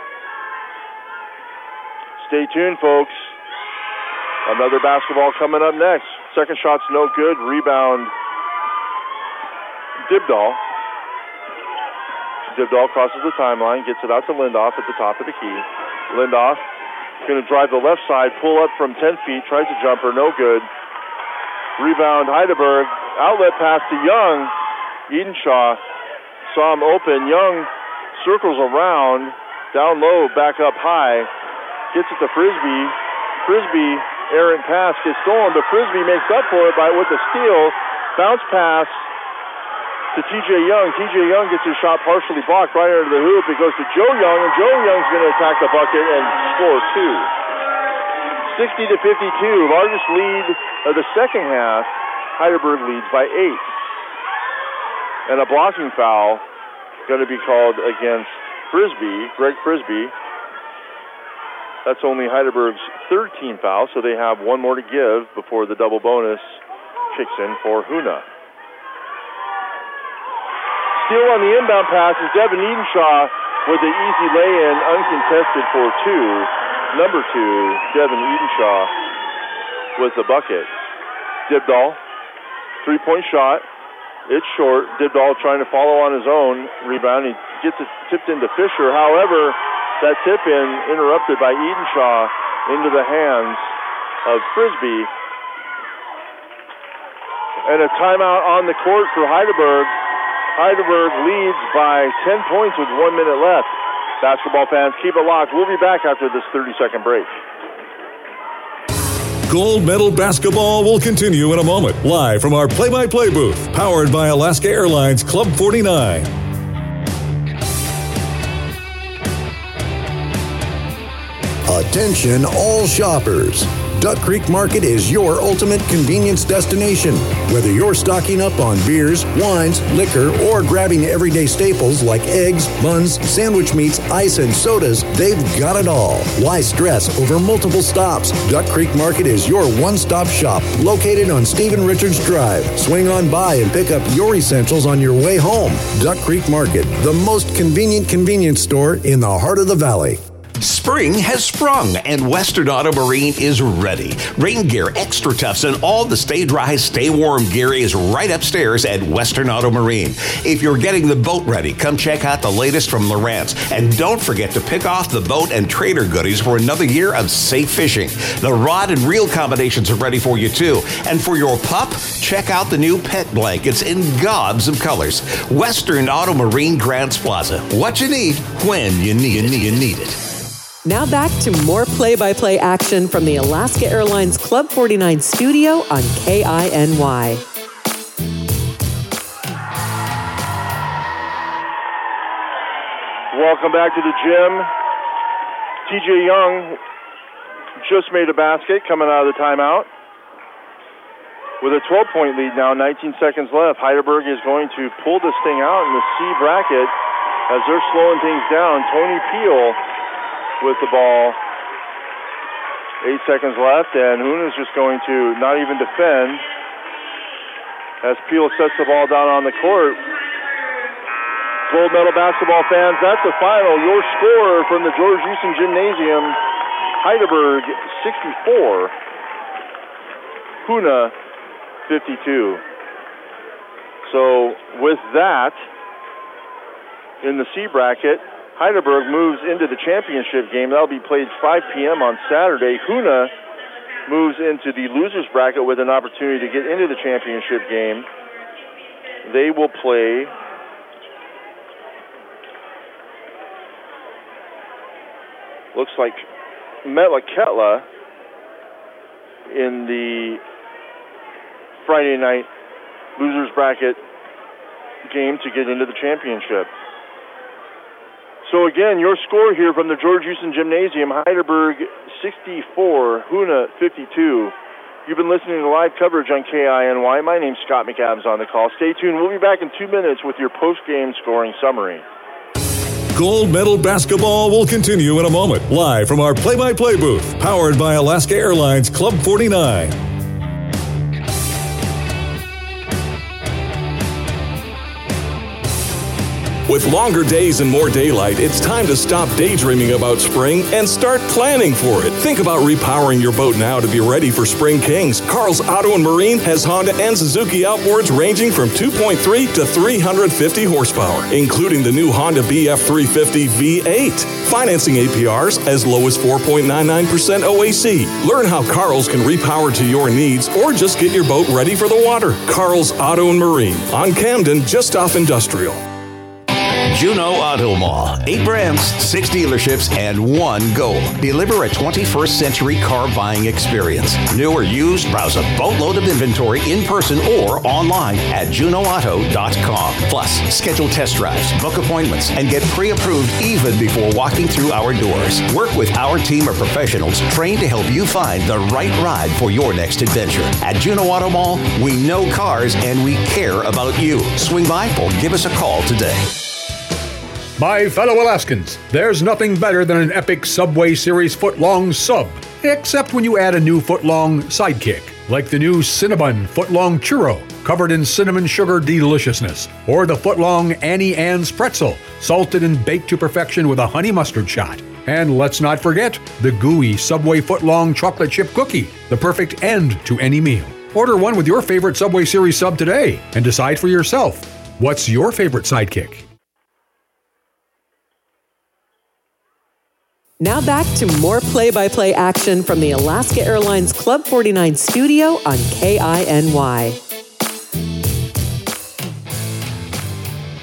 Stay tuned, folks. Another basketball coming up next. Second shot's no good. Rebound, Dibdahl. Dibdahl crosses the timeline, gets it out to Lindoff at the top of the key. Lindoff going to drive the left side, pull up from ten feet, tries a jumper, no good. Rebound, Heidelberg. Outlet pass to Young. Edenshaw saw him open. Young circles around, down low, back up high. Gets it to Frisbee. Frisbee, errant pass gets stolen, but Frisbee makes up for it by with a steal. Bounce pass to T J Young. T J Young gets his shot partially blocked right under the hoop. It goes to Joe Young, and Joe Young's going to attack the bucket and score two. sixty to fifty-two, largest lead of the second half. Heidelberg leads by eight. And a blocking foul going to be called against Frisbee, Greg Frisbee. That's only Heidelberg's third team foul, so they have one more to give before the double bonus kicks in for Huna. Steal on the inbound pass is Devin Edenshaw with the easy lay-in, uncontested for two. Number two, Devin Edenshaw with the bucket. Dibdahl, three-point shot. It's short. Dibdahl trying to follow on his own rebound. He gets it tipped into Fisher. However, that tip-in interrupted by Edenshaw into the hands of Frisbee. And a timeout on the court for Heidelberg. Heidelberg leads by ten points with one minute left. Basketball fans, keep it locked. We'll be back after this thirty-second break. Gold Medal Basketball will continue in a moment, live from our play-by-play booth, powered by Alaska Airlines Club forty-nine. Attention all shoppers. Duck Creek Market is your ultimate convenience destination. Whether you're stocking up on beers, wines, liquor, or grabbing everyday staples like eggs, buns, sandwich meats, ice, and sodas, they've got it all. Why stress over multiple stops? Duck Creek Market is your one-stop shop located on Stephen Richards Drive. Swing on by and pick up your essentials on your way home. Duck Creek Market, the most convenient convenience store in the heart of the valley. Spring has sprung and Western Auto Marine is ready. Rain gear, extra toughs, and all the stay dry, stay warm gear is right upstairs at Western Auto Marine. If you're getting the boat ready, come check out the latest from Lowrance. And don't forget to pick off the boat and trailer goodies for another year of safe fishing. The rod and reel combinations are ready for you too. And for your pup, check out the new pet blankets in gobs of colors. Western Auto Marine Grants Plaza. What you need, when you need it. You need it. Now back to more play-by-play action from the Alaska Airlines Club forty-nine studio on K I N Y. Welcome back to the gym. T J Young just made a basket coming out of the timeout. With a twelve-point lead now, nineteen seconds left. Heidelberg is going to pull this thing out in the C bracket as they're slowing things down. Tony Peel with the ball. Eight seconds left, and Huna's just going to not even defend as Peel sets the ball down on the court. Gold Medal basketball fans, that's the final. Your score from the George Houston Gymnasium, Heidelberg sixty-four, Huna fifty-two. So with that, in the C bracket, Heidelberg moves into the championship game. That'll be played five p.m. on Saturday. Huna moves into the losers bracket with an opportunity to get into the championship game. They will play looks like Metlakatla in the Friday night losers bracket game to get into the championship. So again, your score here from the George Houston Gymnasium, Heidelberg sixty-four, Huna fifty-two. You've been listening to live coverage on K I N Y. My name's Scott McAdams on the call. Stay tuned. We'll be back in two minutes with your post-game scoring summary. Gold Medal Basketball will continue in a moment, live from our play-by-play booth, powered by Alaska Airlines Club forty-nine. With longer days and more daylight, it's time to stop daydreaming about spring and start planning for it. Think about repowering your boat now to be ready for Spring Kings. Carl's Auto and Marine has Honda and Suzuki outboards ranging from two point three to three hundred fifty horsepower, including the new Honda B F three fifty V eight. Financing A P Rs as low as four point nine nine percent O A C. Learn how Carl's can repower to your needs or just get your boat ready for the water. Carl's Auto and Marine on Camden, just off Industrial. Juneau Auto Mall. Eight brands, six dealerships, and one goal. Deliver a twenty-first century car buying experience. New or used, browse a boatload of inventory in person or online at juneau auto dot com. Plus, schedule test drives, book appointments, and get pre-approved even before walking through our doors. Work with our team of professionals trained to help you find the right ride for your next adventure. At Juneau Auto Mall, we know cars and we care about you. Swing by or give us a call today. My fellow Alaskans, there's nothing better than an epic Subway Series foot-long sub, except when you add a new foot-long sidekick, like the new Cinnabon foot-long churro, covered in cinnamon sugar deliciousness, or the foot-long Annie Ann's pretzel, salted and baked to perfection with a honey mustard shot. And let's not forget the gooey Subway foot-long chocolate chip cookie, the perfect end to any meal. Order one with your favorite Subway Series sub today and decide for yourself, what's your favorite sidekick? Now back to more play-by-play action from the Alaska Airlines Club forty-nine studio on K I N Y.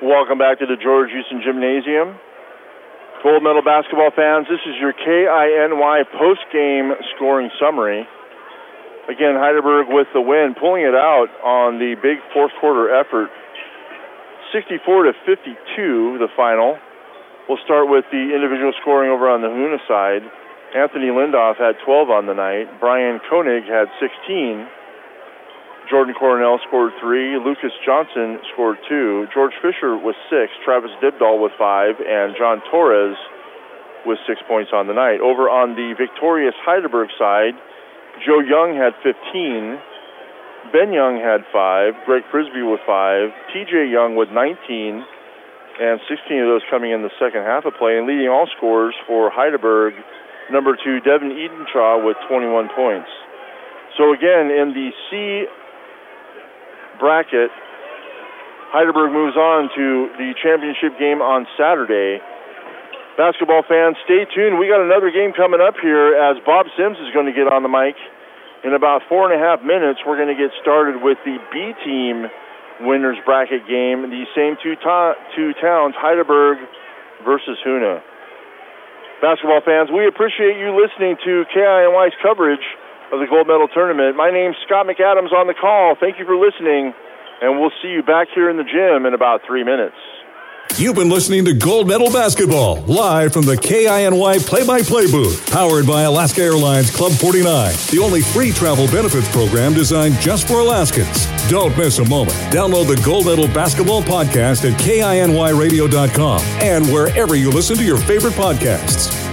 Welcome back to the George Houston Gymnasium. Gold medal basketball fans, this is your K I N Y post-game scoring summary. Again, Heidelberg with the win, pulling it out on the big fourth quarter effort. sixty-four to fifty-two, the final. We'll start with the individual scoring over on the Hoona side. Anthony Lindoff had twelve on the night. Brian Koenig had sixteen. Jordan Coronel scored three. Lucas Johnson scored two. George Fisher with six. Travis Dibdahl with five. And John Torres with six points on the night. Over on the victorious Heidelberg side, Joe Young had fifteen. Ben Young had five. Greg Frisbee with five. T J Young with nineteen. And sixteen of those coming in the second half of play. And leading all scorers for Heidelberg, number two, Devin Edenshaw with twenty-one points. So again, in the C bracket, Heidelberg moves on to the championship game on Saturday. Basketball fans, stay tuned. We got another game coming up here as Bob Sims is going to get on the mic. In about four and a half minutes, we're going to get started with the B team winners bracket game. The same two, to- two towns, Heidelberg versus Hoona. Basketball fans, we appreciate you listening to K I N Y's coverage of the gold medal tournament. My name's Scott McAdams on the call. Thank you for listening, and we'll see you back here in the gym in about three minutes. You've been listening to Gold Medal Basketball, live from the K I N Y play-by-play booth, powered by Alaska Airlines Club forty-nine, the only free travel benefits program designed just for Alaskans. Don't miss a moment. Download the Gold Medal Basketball podcast at K I N Y radio dot com and wherever you listen to your favorite podcasts.